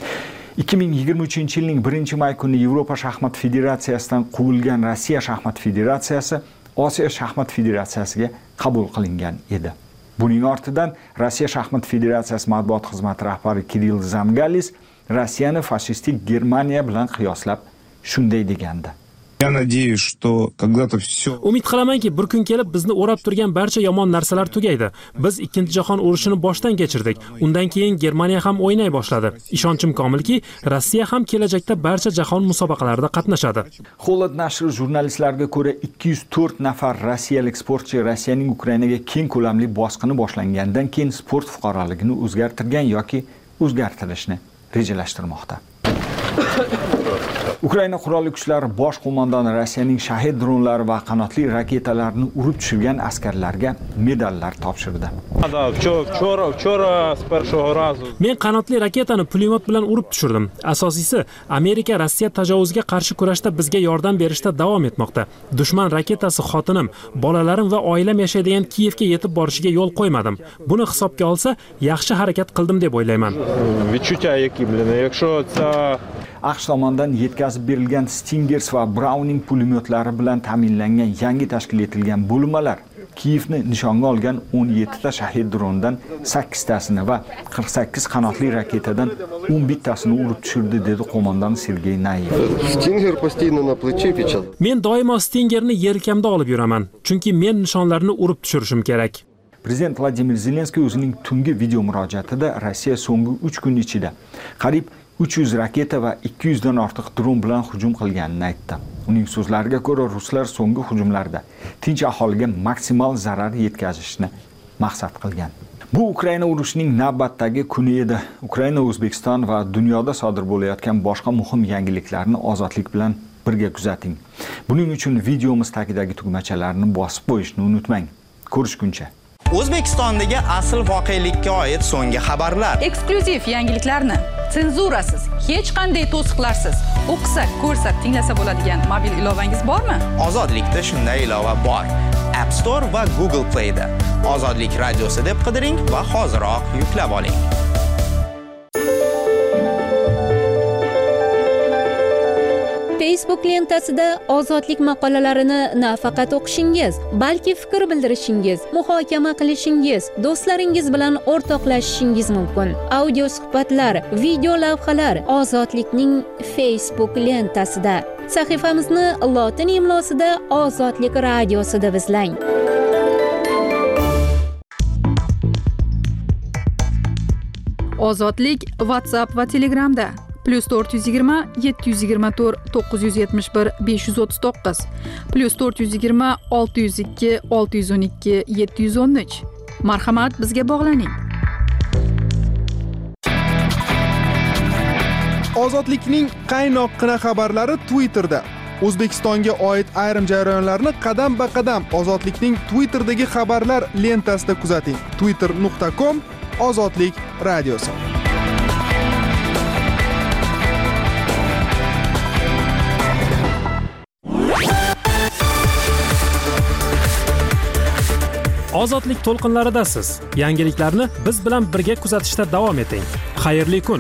2023-yilning 1-may kuni Yevropa shaxmat federatsiyasidan quvilgan Rossiya shaxmat federatsiyasi Osiyo shaxmat federatsiyasiga qabul qilingan edi. Buning ortidan Rossiya shaxmat federatsiyasi matbuot xizmati rahbari Kirill Zamgalis Rossiyani fashistik Germaniya bilan qiyoslab shunday degandi. Я надеюсь, что когда-то все... Umid qilamanki, bir kun kelib bizni o'rab turgan barcha yomon narsalar tugaydi. Biz Ikkinchi jahon urushini boshdan kechirdik. Undan keyin Germaniya ham o'ynay boshladi. Ishonchim komilki, Rossiya ham kelajakda barcha jahon musobaqalarida qatnashadi. Xolod nashri jurnalistlarga ko'ra 204 nafar rossiyalik sportchi Rossiyaning Ukrainaga keng ko'lamli bosqini boshlangandan keyin sport fuqaroligini o'zgartirgan yoki o'zgartirishni rejalashtirmoqda. Ukraina qurolli kuchlari bosh qo'mondoni Rossiyaning shahid dronlari va qanotli raketalarini urib tushirgan askarlarga medallar topshirdi. Men qanotli raketani pulemyot bilan urib tushirdim. Asosiysi, Amerika Rossiya tajovuzga qarshi kurashda bizga yordam berishda davom etmoqda. Dushman raketasi xotinim, bolalarim va oilam yashaydigan Kiyevga yetib borishiga yo'l qo'ymadim. Buni hisobga olsa, yaxshi harakat qildim deb o'ylayman. AQSh tomonidan yetkazib berilgan Stingers va Browning pulemyotlari bilan ta'minlangan yangi tashkil etilgan bo'linmalar Kiyevni nishonga olgan 17 ta shahid drondan 8 tasini va 48 qanotli raketadan 11 tasini urib tushirdi, dedi qo'mondon Sergey Nayev. Stinger постійно на плече печат. Men doimo Stingerni yelkamda olib yuraman, chunki men nishonlarni urib tushirishim kerak. Prezident Vladimir Zelenskiy o'zining tungi video murojaatida Rossiya so'nggi 3 kun ichida qariyb 300 raketa va 200 dan ortiq dron bilan hujum qilganini aytdi. Uning so'zlariga ko'ra, ruslar so'nggi hujumlarda tinch aholiga maksimal zarar yetkazishni maqsad qilgan. Bu Ukraina urushining navbatdagi kuni edi. Ukraina, O'zbekiston va dunyoda sodir bo'layotgan boshqa muhim yangiliklarni ozodlik bilan birga kuzating. Buning uchun videomiz tagidagi tugmachalarni bosib qo'yishni unutmang. Ko'rishguncha. O'zbekistondagi asl voqelikka oid so'nggi xabarlar, eksklyuziv yangiliklarni senzurasiz, hech qanday to'siqlarsiz o'qisa, ko'rsa, tinglasa bo'ladigan mobil ilovangiz bormi? Ozodlikda shunday ilova bor. App Store va Google Play da Ozodlik radiosi deb qidiring va hoziroq yuklab oling. Facebook lentasida ozodlik maqolalarini nafaqat o'qishingiz, balki fikr bildirishingiz, muhokama qilishingiz, do'stlaringiz bilan o'rtoqlashishingiz mumkin. Audio suhbatlar, video lavhalar Ozodlikning Facebook lentasida. Sahifamizni lotin imlosida Ozodlik radiosi deb izlang. Ozodlik WhatsApp va Telegramda +420 724 971 539 +420 602 612 713. Marhamat, bizga bog'laning. Ozodlikning qaynoqqina xabarlari Twitterda. O'zbekistonga oid ayrim jarayonlarni qadam-ba-qadam Ozodlikning Twitter'dagi xabarlar lentasida kuzating. twitter.com/ozodlik radiosi. Ozodlik to'lqinlaridasiz. Yangiliklarni biz bilan birga kuzatishda davom eting. Xayrli kun.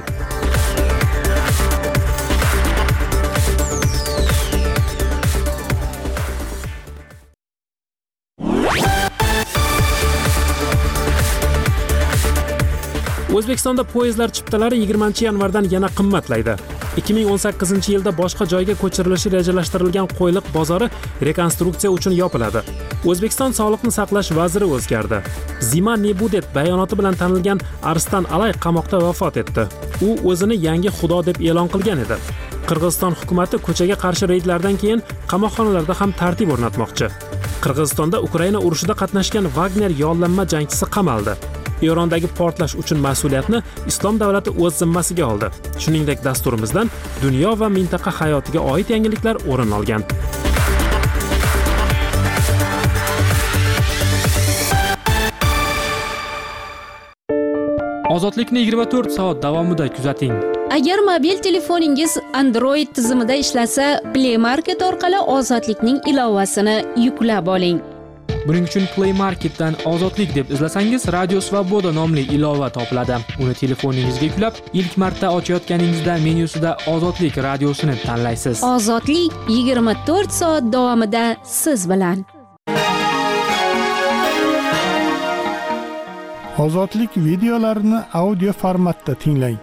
O'zbekistonda poyezdlar chiptalari 20-yanvardan yana qimmatlaydi. 2018-yilda boshqa joyga ko'chirilishi rejalashtirilgan Qo'yliq bozori rekonstruksiya uchun yopiladi. O'zbekiston Sog'liqni saqlash vaziri o'zgardi. Zima Nebudet bayonoti bilan tanilgan Arstan Alay qamoqda vafot etdi. U o'zini yangi xudo deb e'lon qilgan edi. Qirg'iziston hukumatı ko'chaga qarshi reydlardan keyin qamoqxonalarda ham tartib o'rnatmoqchi. Qirg'izistonda Ukraina urushida qatnashgan Wagner yollanma jangchisi qamaldi. Erondagi portlash uchun mas'uliyatni Islom davlati o'z zimmasiga oldi. Shuningdek, dasturimizdan dunyo va mintaqa hayotiga oid yangiliklar o'rin olgan. Ozodlikni 24 soat davomida kuzating. Agar mobil telefoningiz Android tizimida ishlasa, Play Market orqali Ozodlikning ilovasini yuklab oling. Buning uchun Play Marketdan Ozodlik deb izlasangiz, Radio Svoboda nomli ilova topiladi. Uni telefoningizga yuklab, ilk marta ochayotganingizda menyusida Ozodlik radiosini tanlaysiz. Ozodlik 24 soat davomida siz bilan. Ozodlik videolarini audio formatda tinglang.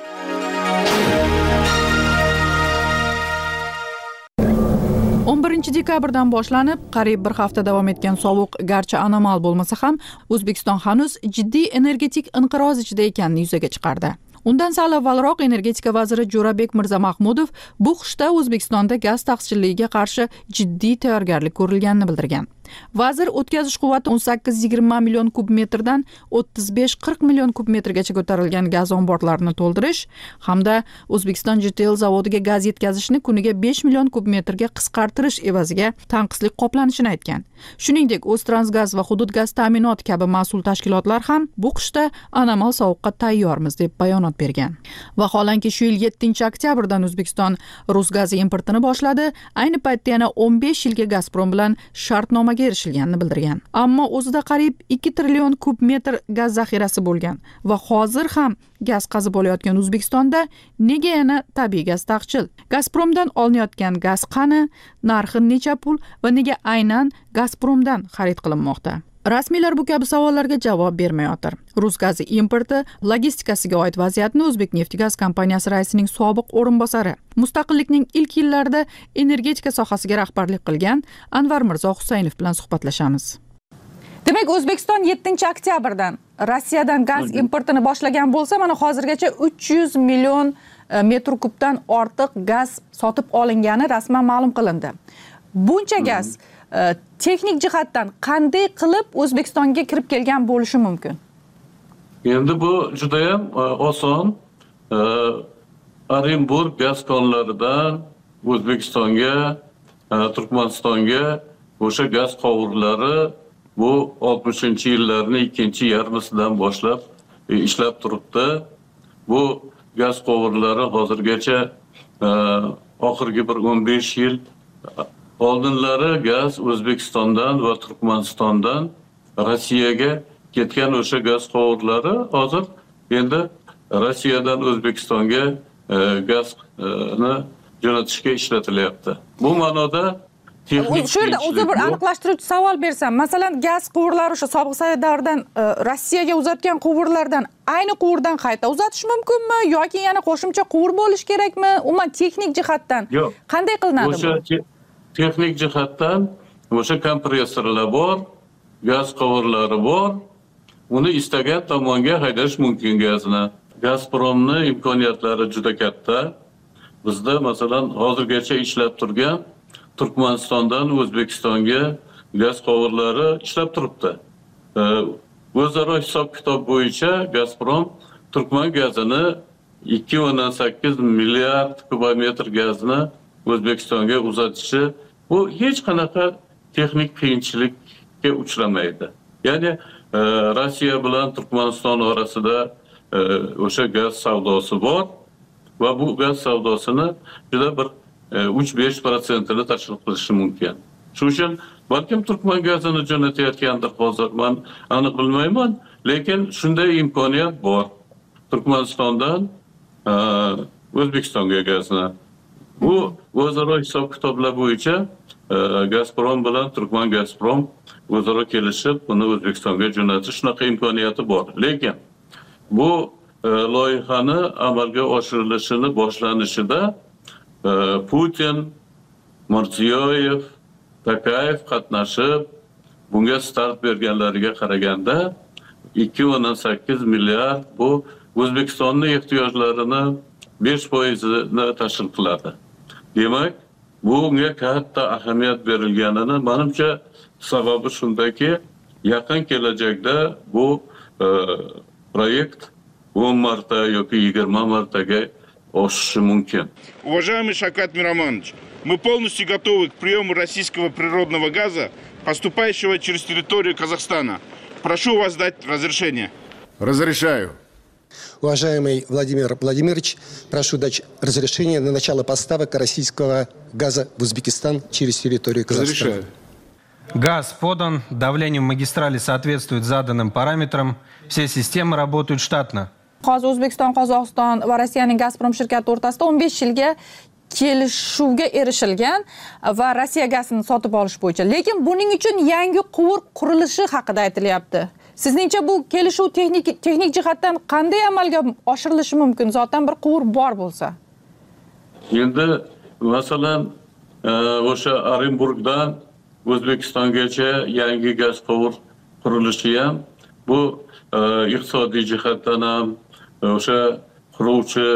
Dekabrdan boshlanib qariyb bir hafta davom etgan sovuq garchi anomal bo'lmasa ham O'zbekiston hanuz jiddiy energetik inqiroz ichida ekanini yuzaga chiqardi. Undan sal avvalroq energetika vaziri Jo'rabek Mirzamahmudov bu qishda O'zbekistonda gaz taqchilligiga qarshi jiddiy tayyorgarlik ko'rilganini bildirgan. Vazir o'tkazish quvvati 18-20 million kub metrdan 35-40 million kub metrgacha ko'tarilgan gaz omborlarini to'ldirish hamda O'zbekiston JTL zavodiga gaz yetkazishni kuniga 5 million kub metrga qisqartirish evaziga tanqislik qoplanishini aytgan. Shuningdek, O'ztransgaz va Hudud gaz ta'minoti kabi mas'ul tashkilotlar ham bu qishda anomal sovuqqa tayyormiz deb bayonot bergan. Vaholanki shu yil 7-oktyabrdan O'zbekiston rus gazi importini boshladi. Ayni paytda yana 15 yilga Gazprom bilan shartnomaga erishilganini bildirgan. Ammo o'zida qariyb 2 trillion kub metr gaz zaxirasi bo'lgan va hozir ham gaz qazib olayotgan O'zbekistonda nega yana tabiiy gaz taqchil? Gazpromdan olinayotgan gaz qani, narxi necha pul va nega aynan Gazpromdan xarid qilinmoqda? Rasmiylar bu kabi savollarga javob bermayotir. Rus gazi importi logistikasiga oid vaziyatni O'zbekneftgaz kompaniyasi raisining sobiq o'rinbosari, mustaqillikning ilk yillarida energetika sohasiga rahbarlik qilgan Anvar Mirzo Husaynov bilan suhbatlashamiz. Demak, O'zbekiston 7-oktyabrdan Rossiyadan gaz importini boshlagan bo'lsa, mana hozirgacha 300 million metr kubdan ortiq gaz sotib olingani rasman ma'lum qilindi. Buncha gaz texnik jihatdan qanday qilib O'zbekistonga kirib kelgan bo'lishi mumkin? Endi bu juda ham oson. Orenburg gaz konlaridan O'zbekistonga, Turkmanistonga o'sha gaz qovurlari bu 60-yillarning ikkinchi yarmisidan boshlab ishlab turibdi. Bu gaz qovurlari hozirgacha oxirgi bir 15 yil oldinlari gaz O'zbekistondan va Turkmanistondan Rossiyaga ketgan o'sha gaz qovurlari hozir endi Rossiyadan O'zbekistonga gazni jo'natishga ishlatilyapti. Bu ma'noda texnik Shurda o'zi bir aniqlashtiruvchi savol bersam, masalan, gaz quvurlari o'sha sobiq Sovet davridan Rossiyaga uzatgan quvurlardan ayni quvurdan qayta uzatish mumkinmi yoki yana qo'shimcha quvur bo'lish kerakmi? Umuman texnik jihatdan qanday qilinadi bu? Texnik jihatdan o'sha kompressorlar bor, gaz quvurlari bor. Uni istagan tomonga haydash mumkin gazni. Gazpromning imkoniyatlari juda katta. Bizda masalan hozirgacha ishlab turgan Turkmanistondan O'zbekistonga gaz quvurlari ishlab turibdi. O'zaro hisob-kitob bo'yicha Gazprom Turkman gazini 2.8 milliard kubometr gazni O'zbekistonga uzatishi bu hech qanaqa texnik qiyinchilikka uchramaydi. Ya'ni Rossiya bilan Turkmaniston orasida o'sha gaz savdosi bor va bu gaz savdosini juda bir 3-5% tashkil qilishi mumkin. Shuning uchun balkim Turkman gazini jo'natayotgandir hozir, men aniq bilmayman, lekin shunday imkoniyat bor. Turkmanistondan O'zbekistonga gazni. Bu o'zaro hisob kitoblar bo'yicha Gazprom bilan Turkman Gazprom o'zaro kelishib, buni O'zbekistonga jo'natish shunaqa imkoniyati bor. Lekin bu loyihani amalga oshirilishini boshlanishida Putin, Mirziyoyev, Tokayev qatnashib, bunga start berganlariga qaraganda 2.8 milliard bu O'zbekistonning ehtiyojlarini 5%ni tashkil qiladi. Demak, bunga katta ahamiyat berilganini menimcha sababi shundaki, yaqin kelajakda bu proyekt 10 marta yoki 20 martaga oshishi mumkin. Уважаемый Шавкат Миромонович, мы полностью готовы к приему российского природного газа, поступающего через территорию Казахстана. Прошу вас дать разрешение. Разрешаю. Уважаемый Владимир Владимирович, прошу дать разрешение на начало поставок российского газа в Узбекистан через территорию Казахстана. Разрешаю. Газ подан, давление в магистрали соответствует заданным параметрам, все системы работают штатно. Hozir O'zbekiston, Qozog'iston va Rossiyaning Gazprom shirkati o'rtasida 15 yilga kelishuvga erishilgan va Rossiya gazini sotib olish bo'yicha. Lekin buning uchun yangi quvur qurilishi haqida aytilyapti. Sizningcha bu kelishuv texnik jihatdan qanday amalga oshirilishi mumkin? Zotan bir quvur bor bo'lsa. Endi masalan, o'sha Orenburgdan O'zbekistongacha yangi gaz quvur qurilishi ham bu iqtisodiy jihatdan ham o'sha quruvchi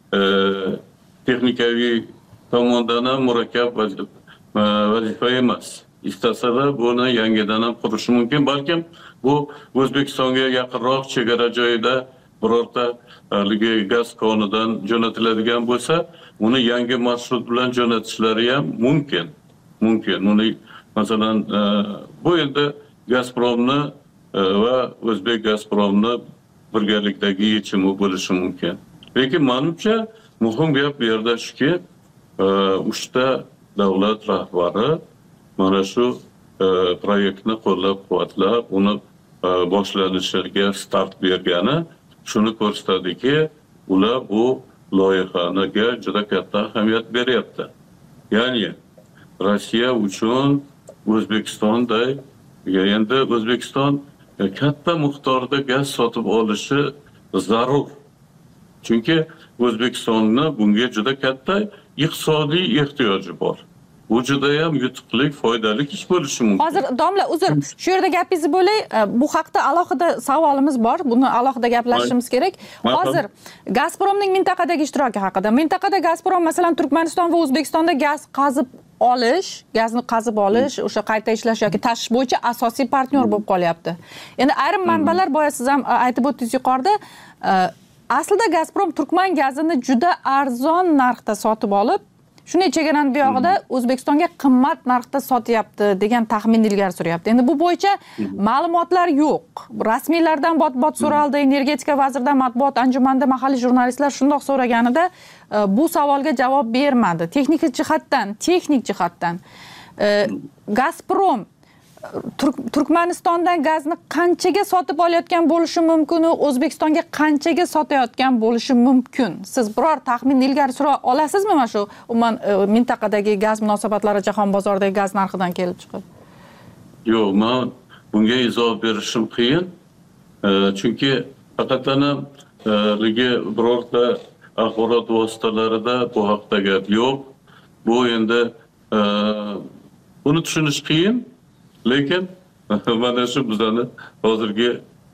texnikaviy tomondan ham murakkab vazifa emas. İstasalar buni yangidan ham qurishi mumkin. Balkim bu O'zbekistonga yaqinroq chegara joyida birorta gaz konidan jo'natiladigan bo'lsa, uni yangi marshrut bilan jo'natishlari ham mumkin. Uni masalan bu endi Gazpromni va O'zbek Gazpromni birgalikdagi yechimi bo'lishi mumkin. Lekin menimcha muhim gap bu yerda shuki, 3 ta davlat rahbari mana shu proyektni qo'llab-quvvatlab, uni boshlanishiga start bergani shuni ko'rsatadiki, ular bu loyihaniga juda katta ahamiyat beryapti. Ya'ni Rossiya uchun O'zbekistonda endi O'zbekiston katta miqdorda gaz sotib olishi zarur. Chunki O'zbekistonning bunga juda katta iqtisodiy ehtiyoji bor. Bu juda ham yutuqli, foydali ish bo'lishi mumkin. Hozir domla, uzr, shu yerda gapingizni bo'lay. Bu haqda alohida savolimiz bor. Buni alohida gaplashishimiz kerak. Hozir Gazpromning mintaqadagi ishtiroki haqida. Mintaqada Gazprom masalan Turkmaniston va O'zbekistonda gazni qazib olish, o'sha qayta ishlash yoki tashish bo'yicha asosiy partnyor bo'lib qolyapti. Endi ayrim manbalar boya siz ham aytib o'tdingiz yuqorida, aslida Gazprom Turkman gazini juda arzon narxda sotib olib, shunday chegarani buyog'ida O'zbekistonga qimmat narxda sotyapti degan taxmin ilgari suryapti. Endi bu bo'yicha ma'lumotlar yo'q. Rasmiylardan bot so'raldi, energetika vaziridan matbuot anjumanida mahalliy jurnalistlar shundoq so'raganida bu savolga javob bermadi. Texnik jihatdan Gazprom Turkmanistondan gazni qanchaga sotib olayotgan bo'lishi mumkin, O'zbekistonga qanchaga sotayotgan bo'lishi mumkin? Siz biror taxmin ilgari sura olasizmi mana shu umuman mintaqadagi gaz munosabatlari jahon bozoridagi gaz narxidan kelib chiqib? Yo'q, men bunga izoh berishim qiyin. Chunki faqatgina birorta axborot vositalarida bu haqda gap yo'q. Bu endi buni tushunish qiyin. Lekin mana shu bizning hozirgi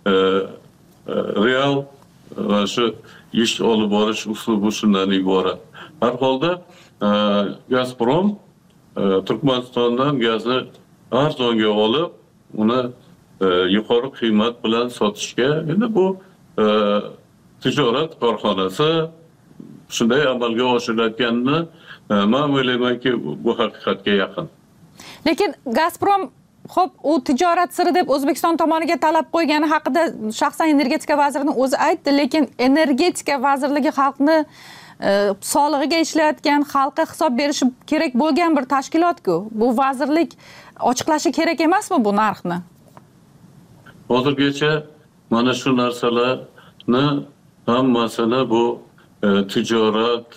real va shu ish olib borish uslubi shundan iborat. Har holda Gazprom Turkmanistondan gazni arzonga olib, uni yuqori qiymat bilan sotishga, endi bu tijorat korxonasi shunday amalga oshirayotganini men o'ylaymanki bu haqiqatga yaqin. Lekin Gazprom xo'p, u tijorat siri deb O'zbekiston tomoniga talab qo'ygani haqida shaxsan energetika vazirining o'zi aytdi, lekin energetika vazirligi xalqni solig'iga ishlayotgan, xalqqa hisob berishi kerak bo'lgan bir tashkilot-ku. Bu vazirlik ochiqlashi kerak emasmi bu narxni? Hozirgacha mana shu narsalarni hammasini bu tijorat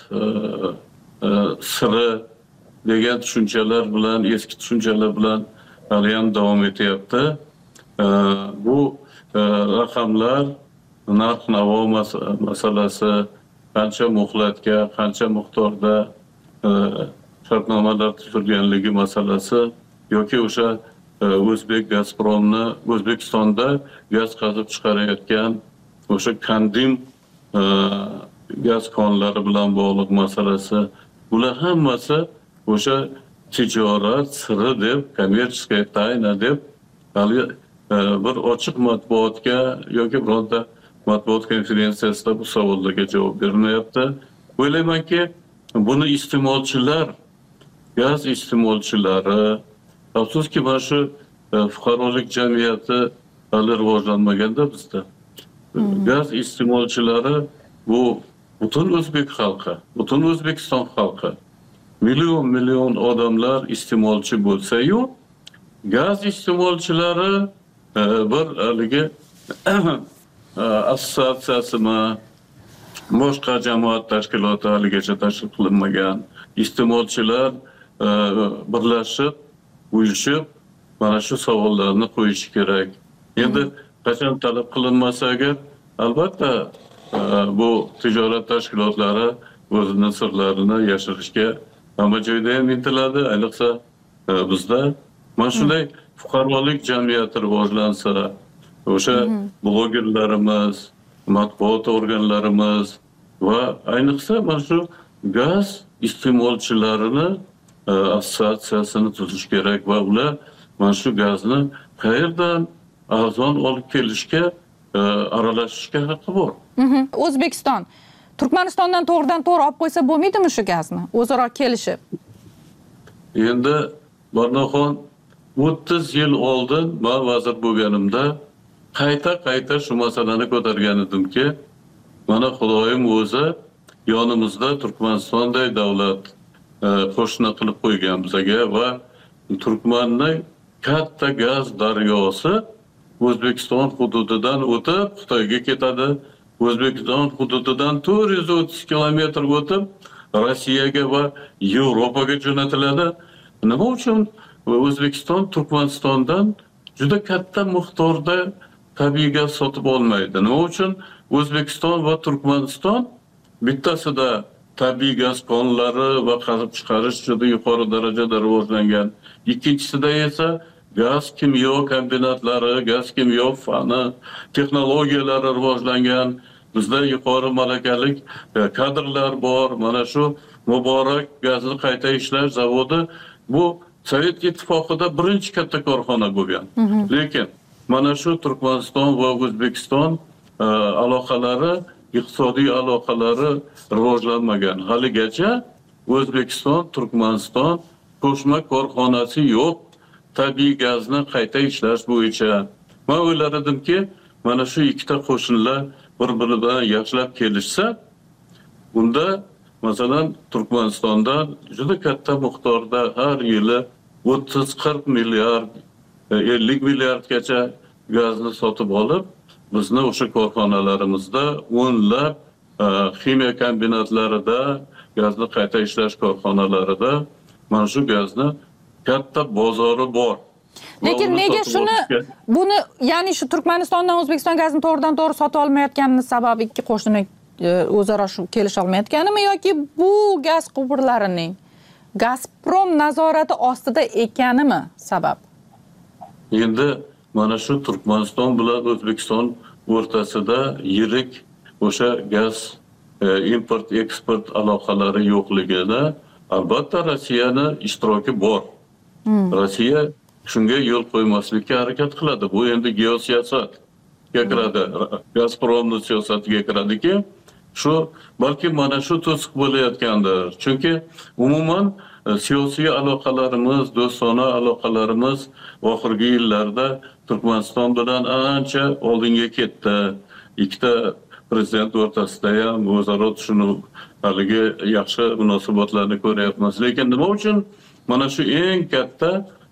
siri degan tushunchalar bilan, eski tushunchalar bilan hali ham davom etyapti. Bu raqamlar, narx-navo masalasi, qancha muhlatga, qancha miqdorda shartnomalar tuzilganligi masalasi yoki o'sha O'zbek Gazpromni O'zbekistonda gaz qazib chiqarayotgan o'sha Kandim gaz konlari bilan bog'liq masalasi, bular hammasi o'sha tijorat siri deb, kommersiya tayna deb hali bir ochiq matbuotga yoki bironta matbuot konferensiyasida bu savollarga javob bermayapti. O'ylaymanki, buni iste'molchilar, gaz iste'molchilari, afsuski mana shu fuqarolik jamiyati hali rivojlanmaganda bizda. Gaz iste'molchilari bu butun o'zbek xalqi, butun O'zbekiston xalqi. Million odamlar iste'molchi bo'lsa-yu, gaz iste'molchilari bir haligi assotsiatsiyasimi, boshqa jamoat tashkiloti haligacha tashkil qilinmagan. Iste'molchilar birlashib, uyushib, mana shu savollarni qo'yishi kerak. Endi qachon talab qilinmasa agar, albatta bu tijorat tashkilotlari o'zining sirlarini yashirishga hamma joyda ham intiladi, ayniqsa bizda mana shunday fuqarolik jamiyati rivojlansa, o'sha blogerlarimiz, matbuot organlarimiz va ayniqsa mana shu gaz iste'molchilarini assotsiatsiyasini tuzish kerak va ular mana shu gazni qayerdan arzon olib kelishga aralashishga haqqi bor. O'zbekiston Turkmanistondan to'g'ridan-to'g'ri olib qo'ysa bo'lmaydimi shu gazni? O'zaro kelishib. Endi Barnoxon 30 yil oldin men vazir bo'lganimda qayta shu masalani ko'targan edimki, mana Xudoyim o'zi yonimizda Turkmanistonday davlat qo'shni qilib qo'ygan bizga va Turkmanning katta gaz daryosi O'zbekiston hududidan o'tib Xitoyga ketadi. O'zbekiston hududidan 430 kilometr o'tib Rossiyaga va Yevropaga jo'natiladi. Nima uchun O'zbekiston Turkmanistondan juda katta miqdorda tabiiy gaz sotib olmaydi? Nima uchun O'zbekiston va Turkmaniston bittasida tabiiy gaz konlari va qazib chiqarish juda yuqori darajada rivojlangan, ikkinchisida esa gaz kimyo kombinatlari, gaz kimyo fani, texnologiyalari rivojlangan, bizda yuqori malakali kadrlar bor. Mana shu Muborak gazni qayta ishlash zavodi bu Sovet ittifoqida birinchi katta korxona bo'lgan. Lekin mana shu Turkmaniston va O'zbekiston aloqalari, iqtisodiy aloqalari rivojlanmagan. Haligacha O'zbekiston, Turkmaniston qo'shma korxonasi yo'q tabiiy gazni qayta ishlash bo'yicha. Men o'ylar edimki, mana shu ikkita qo'shinlar bir-biri bilan yaxshilab kelishsa, bunda masalan Turkmanistondan juda katta miqdorda har yili 30-40 milliard, 50 milliardgacha gazni sotib olib, bizni o'sha korxonalarimizda o'nlab ximiya kombinatlarida, gazni qayta ishlash korxonalarida mana shu gazni katta bozori bor. Lekin nega buni, ya'ni shu Turkmanistondan O'zbekiston gazini to'g'ridan-to'g'ri sotib olmayotganini sababi ikki qo'shni o'zaro shu kelisha olmayotganimi yoki bu gaz quvurlarining Gazprom nazorati ostida ekanimi sabab? Endi mana shu Turkmaniston bilan O'zbekiston o'rtasida yirik o'sha gaz import-eksport aloqalari yo'qligida albatta Rossiyaning ishtiroki bor. Rossiya shunga yo'l qo'ymaslikka harakat qiladi. Bu endi geosiyosatga kiradi. Gazpromning siyosatiga kiradiki, Shu balki mana shu to'siq bo'layotgandir. Chunki umuman siyosiy aloqalarimiz, do'stona aloqalarimiz oxirgi yillarda Turkmaniston bilan ancha oldinga ketdi. Ikkita prezident o'rtasida ham o'zaro tushunib, haligi yaxshi munosabatlarni ko'ryapmiz. Lekin nima uchun mana shu eng katta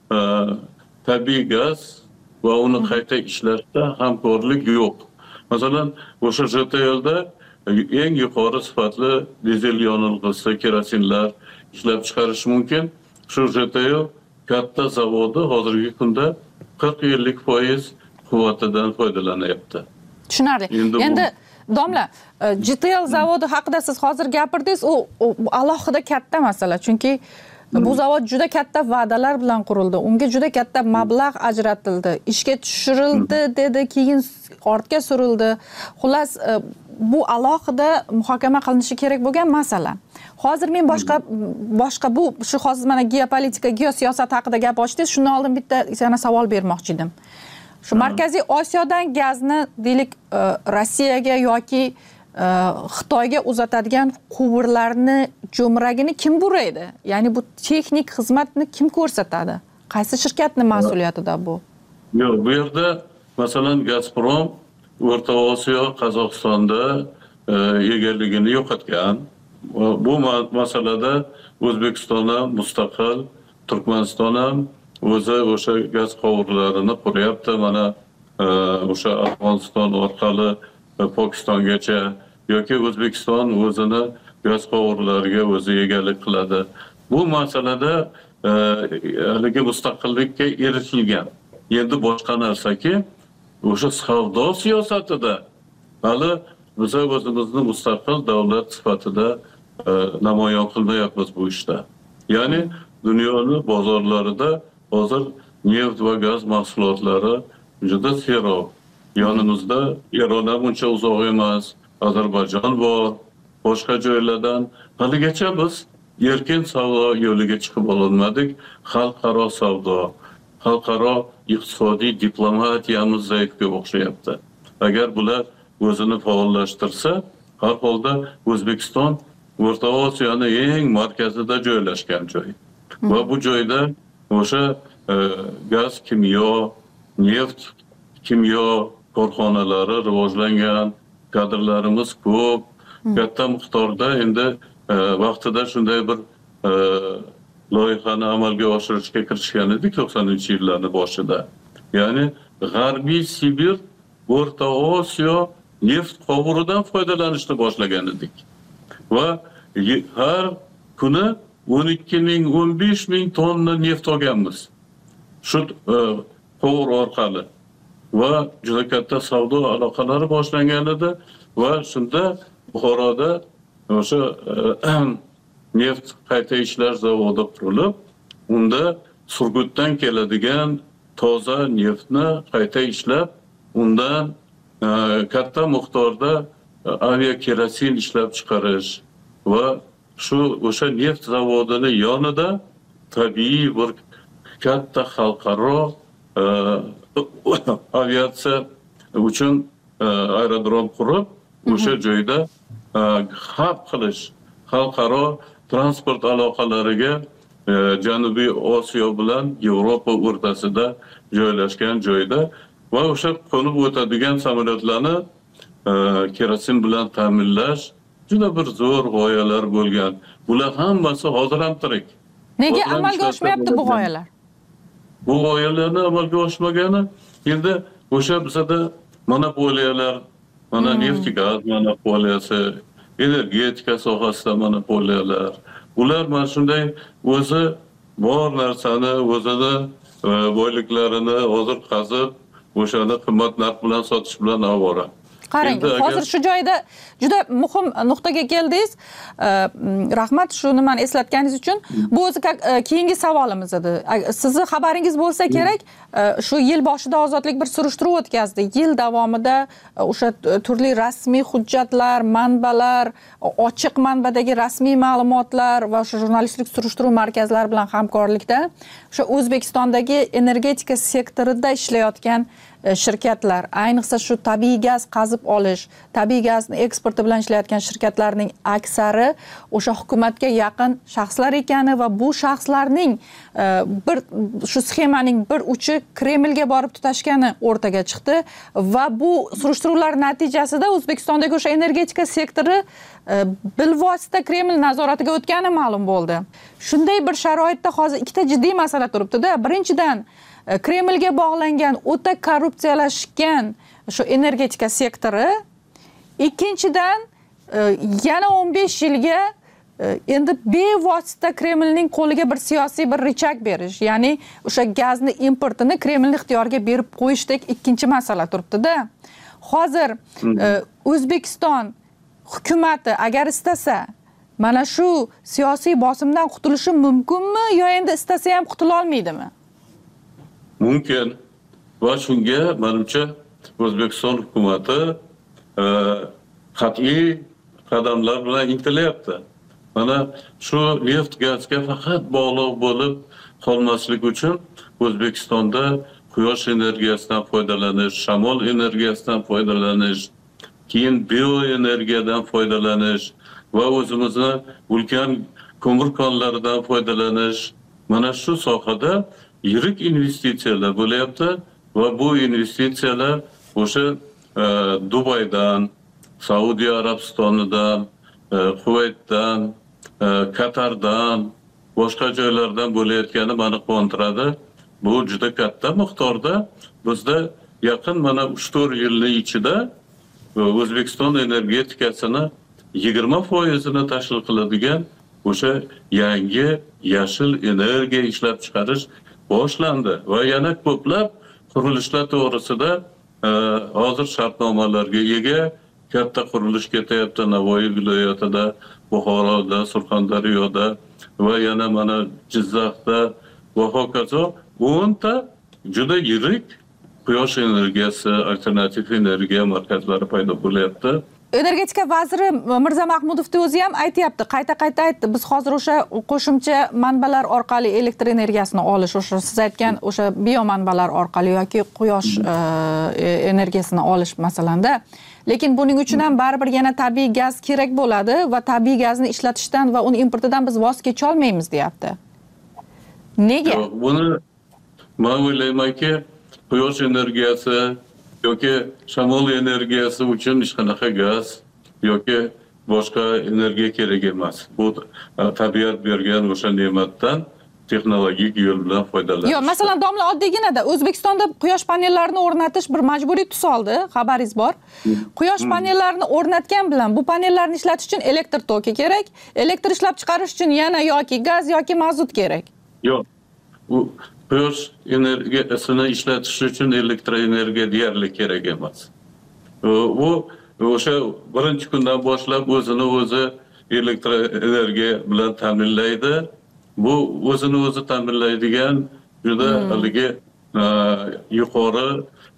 tabiiy gaz va uni qayta ishlashda hamkorlik yo'q. Masalan, o'sha JTLda eng yuqori sifatli dizel yonilg'isi, kerosinlar ishlab chiqarish mumkin. Shu JTL katta zavodi hozirgi kunda 40-50% quvvatidan foydalanyapti. Tushunarli. Endi domla, JTL zavodi haqida siz hozir gapirdingiz, u alohida katta masala, chunki bu zavod juda katta va'dalar bilan qurildi. Unga juda katta mablag' ajratildi. Ishga tushirildi dedi, keyin ortga surildi. Xullas, bu alohida muhokama qilinishi kerak bo'lgan masala. Hozir men boshqa bu shu hozir mana geopolitika, geosiyosat haqida gap ochdingiz. Shundan oldin bitta yana savol bermoqchi edim. Shu Markaziy Osiyodan gazni deylik Rossiyaga yoki Xitoyga uzatadigan quvurlarni jo'mragini kim buraydi? Ya'ni bu texnik xizmatni kim ko'rsatadi? Qaysi shirkatning mas'uliyatida bu? Yo'q, bu yerda masalan Gazprom O'rta Osiyo, Qozog'istonda egalligini yo'qotgan. Bu masalada O'zbekiston ham mustaqil, Turkmaniston ham o'zi o'sha gaz quvurlarini quryapti. Mana o'sha Afg'oniston orqali Pokistongacha yoki O'zbekiston o'zini gaz quvurlariga o'zi egalik qiladi. Bu masalada haligi mustaqillikka erishilgan. Endi boshqa narsaki, o'sha savdo siyosatida hali biz o'zimizni mustaqil davlat sifatida namoyon qilmayapmiz bu ishda. Ya'ni dunyoning bozorlarida hozir neft va gaz mahsulotlari juda serob. Yonimizda Eron ham uncha uzoq emas, Ozarbayjon bor, boshqa joylardan haligacha biz erkin savdo yo'liga chiqib olmadik. Xalqaro savdo, xalqaro iqtisodiy diplomatiyamiz zaifga o'xshayapti. Agar bular o'zini faollashtirsa, har holda O'zbekiston O'rta Osiyoning eng markazida joylashgan joy. Va bu joyda o'sha gaz, kimyo, neft, kimyo korxonalari rivojlangan, kadrlarimiz ko'p, katta miqdorda endi vaqtida shunday bir loyihani amalga oshirishga kirishgan edik 90-yillarning boshida. Ya'ni G'arbiy Sibir, O'rta Osiyo neft qovuridan foydalanishni boshlagan edik. Va har kuni 12,000-15,000 tonna neft olganmiz. Shu qovur orqali. Va juda katta savdo aloqalari boshlangan edi va shunda Buxoroda o'sha neft qayta ishlash zavodi qurilib, unda Surgutdan keladigan toza neftni qayta ishlab, undan katta miqdorda aviakerosin ishlab chiqarish va shu o'sha neft zavodini yonida tabiiy bir katta xalqaro aviatsiya uchun aerodrom qurib, o'sha joyda hab qilish, xalqaro transport aloqalariga Janubiy Osiyo bilan Yevropa o'rtasida joylashgan joyda va o'sha qo'nib o'tadigan samolyotlarni kerosin bilan ta'minlash juda bir zo'r g'oyalar bo'lgan. Bular hammasi hozir ham tirik. Nega amalga oshmayapti bu g'oyalar? Bu g'oyalarni amalga oshmagani endi o'sha bizada monopoliyalar, mana neft gaz monopoliyasi, energetika sohasida monopoliyalar. Ular mana shunday o'zi bor narsani, o'zini boyliklarini hozir qazib, o'shani qimmat narx bilan sotish bilan avvora. Qarang, hozir shu joyda juda muhim nuqtaga keldingiz. Rahmat shu nimani eslatganingiz uchun. Bu o'zi keyingi savolimiz edi. Sizni xabaringiz bo'lsa kerak, shu yil boshida Ozodlik bir surishtiruv o'tkazdi. Yil davomida o'sha turli rasmiy hujjatlar, manbalar, ochiq manbadagi rasmiy ma'lumotlar va o'sha jurnalistlik surishtiruv markazlari bilan hamkorlikda o'sha O'zbekistondagi energetika sektorida ishlayotgan shirkatlar, ayniqsa shu tabiiy gaz qazib olish, tabiiy gazni eksporti bilan ishlayotgan shirkatlarning aksari o'sha hukumatga yaqin shaxslar ekani va bu shaxslarning shu sxemaning bir uchi Kremlga borib tutashgani o'rtaga chiqdi va bu surishtiruvlar natijasida O'zbekistondagi o'sha energetika sektori bilvosita Kreml nazoratiga o'tgani ma'lum bo'ldi. Shunday bir sharoitda hozir ikkita jiddiy masala turibdi-da. Birinchidan, Kremlga bog'langan o'ta korrupsiyalashgan shu energetika sektori, ikkinchidan yana 15 yilga endi bevosita Kremlning qo'liga bir siyosiy bir richak berish, ya'ni o'sha gazni importini Kremlning ixtiyoriga berib qo'yishdek ikkinchi masala turibdi-da. Hozir O'zbekiston hukumati agar istasa mana shu siyosiy bosimdan qutulishi mumkinmi yo endi istasa ham qutula olmaydimi? Mumkin. Va shunga menimcha O'zbekiston hukumati qat'iy qadamlar bilan intilyapti. Mana shu neft gazga faqat bog'liq bo'lib qolmaslik uchun O'zbekistonda quyosh energiyasidan foydalanish, shamol energiyasidan foydalanish, keyin bioenergiyadan foydalanish va o'zimizni ulkan ko'mir konlaridan foydalanish. Mana shu sohada yirik investitsiyalar bo'lyapti va bu investitsiyalar o'sha Dubaydan, Saudiya Arabistonidan, Kuvaytdan, Qatardan, boshqa joylardan bo'layotgani meni quvontiradi. Bu juda katta miqdorda bizda yaqin mana 3-4 yilning ichida O'zbekiston energetikasini 20%ni tashkil qiladigan o'sha yangi yashil energiya ishlab chiqarish boshlandi va yana ko'plab qurilishlar to'g'risida hozir shartnomalarga ega katta qurilish ketyapti Navoiy viloyatida, Buxoroda, Surxondaryoda va yana mana Jizzaxda va hokazo 10 ta juda yirik quyosh energiyasi, alternativ energiya markazlari paydo bo'lyapti. Energetika vaziri Mirza Mahmudovning o'zi ham aytayapti, qayta-qayta aytdi. Biz hozir o'sha qo'shimcha manbalar orqali elektr energiyasini olish, o'sha siz aytgan o'sha bio manbalar orqali yoki quyosh energiyasini olish masalanda. Lekin buning uchun ham baribir yana tabiiy gaz kerak bo'ladi va tabiiy gazni ishlatishdan va uni importidan biz voz kecha olmaymiz, deyapti. Nega? Buni men o'ylaymanki, quyosh energiyasi yoki shamol energiyasi uchun hech qanaqa gaz yoki boshqa energiya kerak emas. Bu tabiat bergan o'sha ne'matdan texnologik yo'l bilan foydalanish. Yo'q, masalan, domla oddiyginada O'zbekistonda quyosh panellarini o'rnatish bir majburiy tus oldi, xabaringiz bor. Quyosh panellarini o'rnatgan bilan bu panellarni ishlatish uchun elektr toki kerak, elektr ishlab chiqarish uchun yana yoki gaz yoki mazut kerak. Yo'q. Bu quyosh energiyasini ishlatish uchun elektr energiya deyarli kerak emas. U o'sha birinchi kundan boshlab o'zini o'zi elektr energiya bilan ta'minlaydi. Bu o'zini o'zi ta'minlaydigan juda haligi yuqori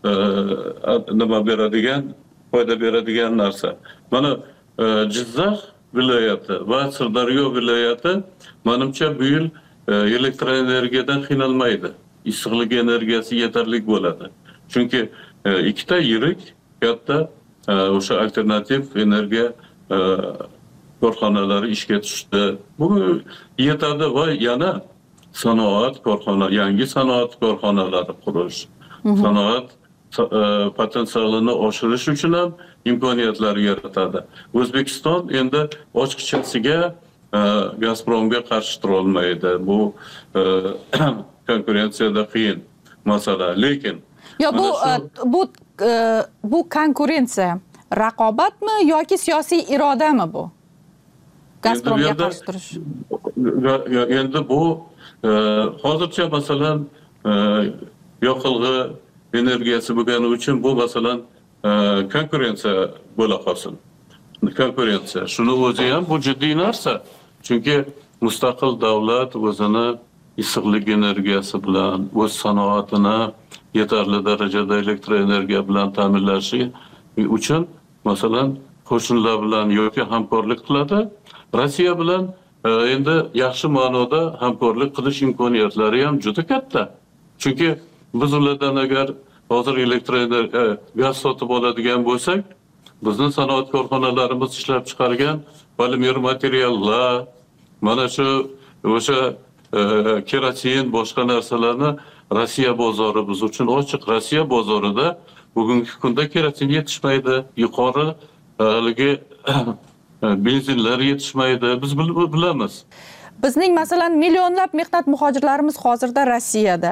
nima beradigan, foyda beradigan narsa. Mana Jizzax viloyati va Sirdaryo viloyati menimcha bu yil elektr energiyadan qiynalmaydi. Issiqlik energiyasi yetarli bo'ladi. Chunki ikkita yirik katta o'sha alternativ energiya korxonalari ishga tushdi. Bu yetadi va yana sanoat korxonalari, yangi sanoat korxonalari qurish, sanoat potensialini oshirish uchun ham imkoniyatlar yaratadi. O'zbekiston endi ochqichasiga Gazpromga qarshi tura olmaydi. Bu konkurensiyada qiyin masala. Lekin bu konkurensiya raqobatmi yoki siyosiy irodami bu? Gazpromga qarshi turish. Endi bu hozircha masalan yoqilg'i energiyasi bo'lgani uchun bu masalan konkurensiya bo'la qolsin. Konkurensiya. Shuni o'zi ham bu jiddiy narsa. Chunki mustaqil davlat o'zini issiqlik energiyasi bilan o'z sanoatini yetarli darajada elektr energiya bilan ta'minlashi uchun masalan qo'shnilar bilan yoki hamkorlik qiladi. Rossiya bilan endi yaxshi ma'noda hamkorlik qilish imkoniyatlari ham juda katta. Chunki biz ulardan agar hozir gaz sotib oladigan bo'lsak, bizni sanoat korxonalarimiz ishlab chiqargan polimer materiallar, mana shu o'sha kerosin, boshqa narsalarni Rossiya bozori biz uchun ochiq. Rossiya bozorida bugungi kunda kerosin yetishmaydi, yuqori haligi benzinlar yetishmaydi. Biz bilamiz. Bizning masalan millionlab mehnat muhojirlarimiz hozirda Rossiyada.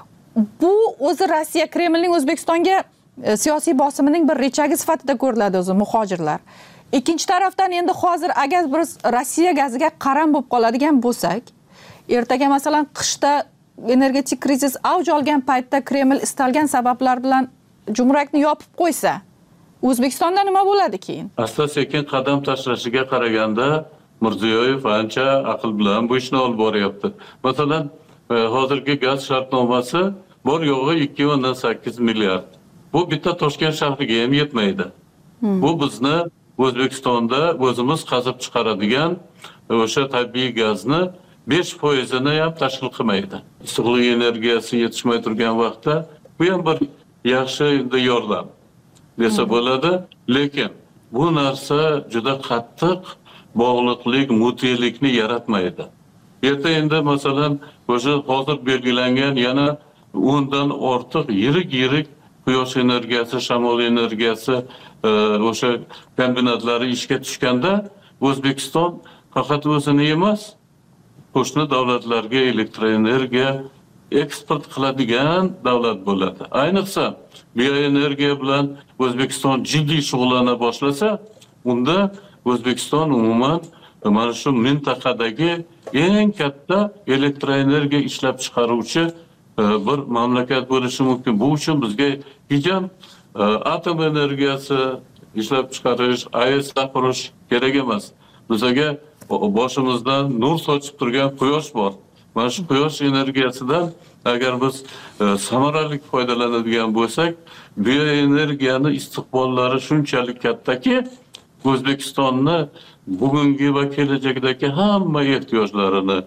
Bu o'zi Rossiya Kremlning O'zbekistonga siyosiy bosimining bir rechagi sifatida ko'riladi o'zi muhojirlar. Ikkinchi tarafdan endi hozir agar biz Rossiya gaziga qaram bo'lib qoladigan bo'lsak, ertaga masalan qishda energetik krizis avj olgan paytda Kreml istalgan sabablar bilan jumrakni yopib qo'ysa, O'zbekistonda nima bo'ladi keyin? Asta-sekin qadam tashlashiga qaraganda Mirziyoyev ancha aql bilan bu ishni olib boryapti. Masalan, hozirgi gaz shartnomasi bor yo'g'i 2.8 milliard. Bu bitta Toshkent shahriga ham yetmaydi. Bu bizni O'zbekistonda o'zimiz qazib chiqaradigan o'sha tabiiy gazni 5%ni ham tashkil qilmaydi. Issiqlik energiyasi yetishmay turgan vaqtda bu ham bir yaxshi yordam desa bo'ladi, lekin bu narsa juda qattiq bog'liqlik, mutelikni yaratmaydi. Erta endi masalan o'sha hozir belgilangan yana 10 dan ortiq yirik quyosh energiyasi, shamol energiyasi o'sha kombinatlari ishga tushganda O'zbekiston faqat o'zini emas, qo'shni davlatlarga elektroenergiya eksport qiladigan davlat bo'ladi. Ayniqsa bioenergiya bilan O'zbekiston jiddiy shug'ullana boshlasa, unda O'zbekiston umuman mana shu mintaqadagi eng katta elektroenergiya ishlab chiqaruvchi bir mamlakat bo'lishi mumkin. Bu uchun bizga hecham atom energiyasi ishlab chiqarish, AES qurish kerak emas. Bizga boshimizdan nur sochib turgan quyosh bor. Mana shu quyosh energiyasidan agar biz samarali foydalanadigan bo'lsak, bioenergiyani istiqbollari shunchalik kattaki, O'zbekistonni bugungi va kelajakdagi hamma ehtiyojlarini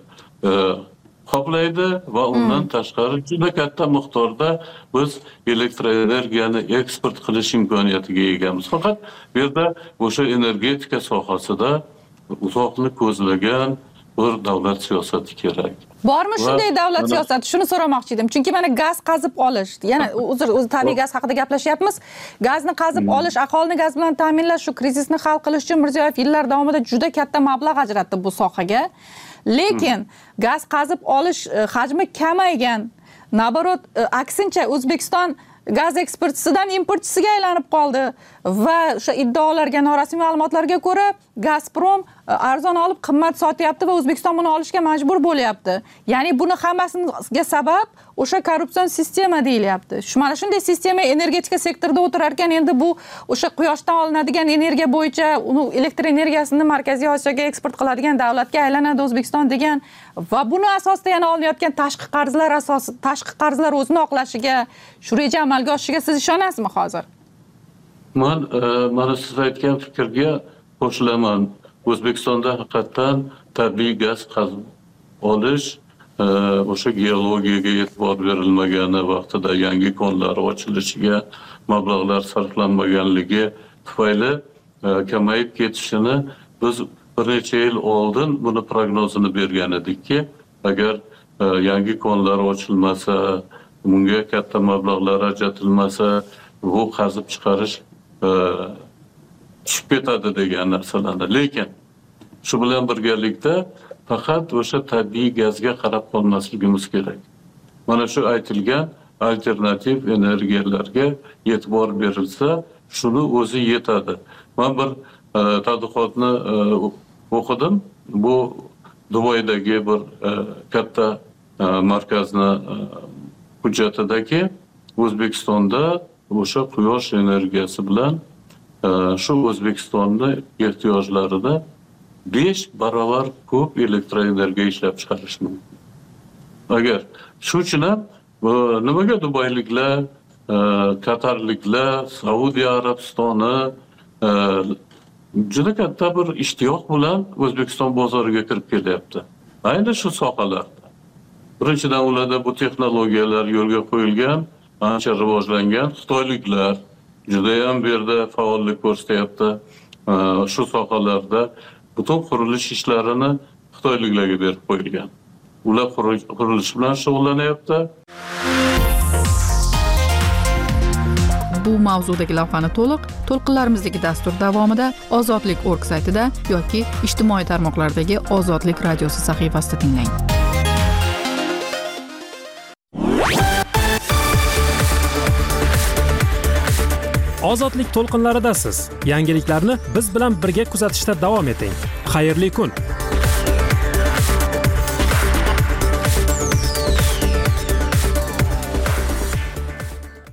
qoplaydi va undan tashqari juda katta miqdorda biz elektroenergiyani eksport qilish imkoniyatiga egamiz. Faqat bu yerda o'sha energetika sohasida uzoqni ko'zlagan bir davlat siyosati kerak. Bormi shunday davlat siyosati? Shuni so'ramoqchi edim. Chunki mana gaz qazib olish, yana o'zi tabiiy gaz haqida gaplashyapmiz. Gazni qazib olish, aholini gaz bilan ta'minlash, shu krizisni hal qilish uchun Mirziyoyev yillar davomida juda katta mablag' ajratdi bu sohaga. Lekin gaz qazib olish hajmi kamaygan. Naborot, aksincha O'zbekiston gaz eksportchisidan importchisiga aylanib qoldi va o'sha iddaolarga, norasmiy ma'lumotlarga ko'ra Gazprom arzon olib qimmat sotyapti va O'zbekiston buni olishga majbur bo'lyapti. Ya'ni buni hammasiga sabab o'sha korrupsion sistema deyilyapti. Mana shunday sistema energetika sektorida o'tirar ekan, endi bu o'sha quyoshdan olinadigan energiya bo'yicha uni elektr energiyasini Markaziy Osiyoga eksport qiladigan davlatga aylanadi O'zbekiston degan va buni asosida yana olinayotgan tashqi qarzlar o'zini oqlashiga, shu reja amalga oshishiga siz ishonasizmi hozir? Mana siz aytgan fikrga qo'shilaman. O'zbekistonda haqiqatan tabiiy gaz qazib olish o'sha geologiyaga e'tibor berilmagani vaqtida yangi konlar ochilishiga mablag'lar sarflanmaganligi tufayli kamayib ketishini biz bir necha yil oldin buni prognozini bergan edikki, agar yangi konlar ochilmasa, bunga katta mablag'lar ajratilmasa, bu qazib chiqarish tushib ketadi degan narsalarni. Lekin shu bilan birgalikda faqat o'sha tabiiy gazga qarab qolmasligimiz kerak. Mana shu aytilgan alternativ energiyalarga e'tibor berilsa, shuni o'zi yetadi. Men bir tadqiqotni o'qidim. Bu Dubaydagi bir katta markazni hujjatidagi O'zbekistonda o'sha quyosh energiyasi bilan shu O'zbekistonni ehtiyojlarida 5 barobar ko'p elektroenergiya ishlab chiqarish mumkin. Agar shu uchun ham nimaga dubayliklar, qatarliklar, Saudiya Arabistoni juda katta bir ishtiyoq bilan O'zbekiston bozoriga kirib kelyapti. Ayni shu sohalarda. Birinchidan ularda bu texnologiyalar yo'lga qo'yilgan, ancha rivojlangan. Xitoyliklar judayam bu yerda faollik ko'rsatyapti. Shu sohalarda butun qurilish ishlarini xitoyliklarga berib qo'yilgan. Ular qurilish bilan shug'ullanyapti. Bu mavzudagi lavhani to'lqinlarimizdagi dastur davomida Ozodlik.org saytida yoki ijtimoiy tarmoqlardagi Ozodlik radiosi sahifasida tinglang. Ozodlik to'lqinlaridasiz. Yangiliklarni biz bilan birga kuzatishda davom eting. Xayrli kun.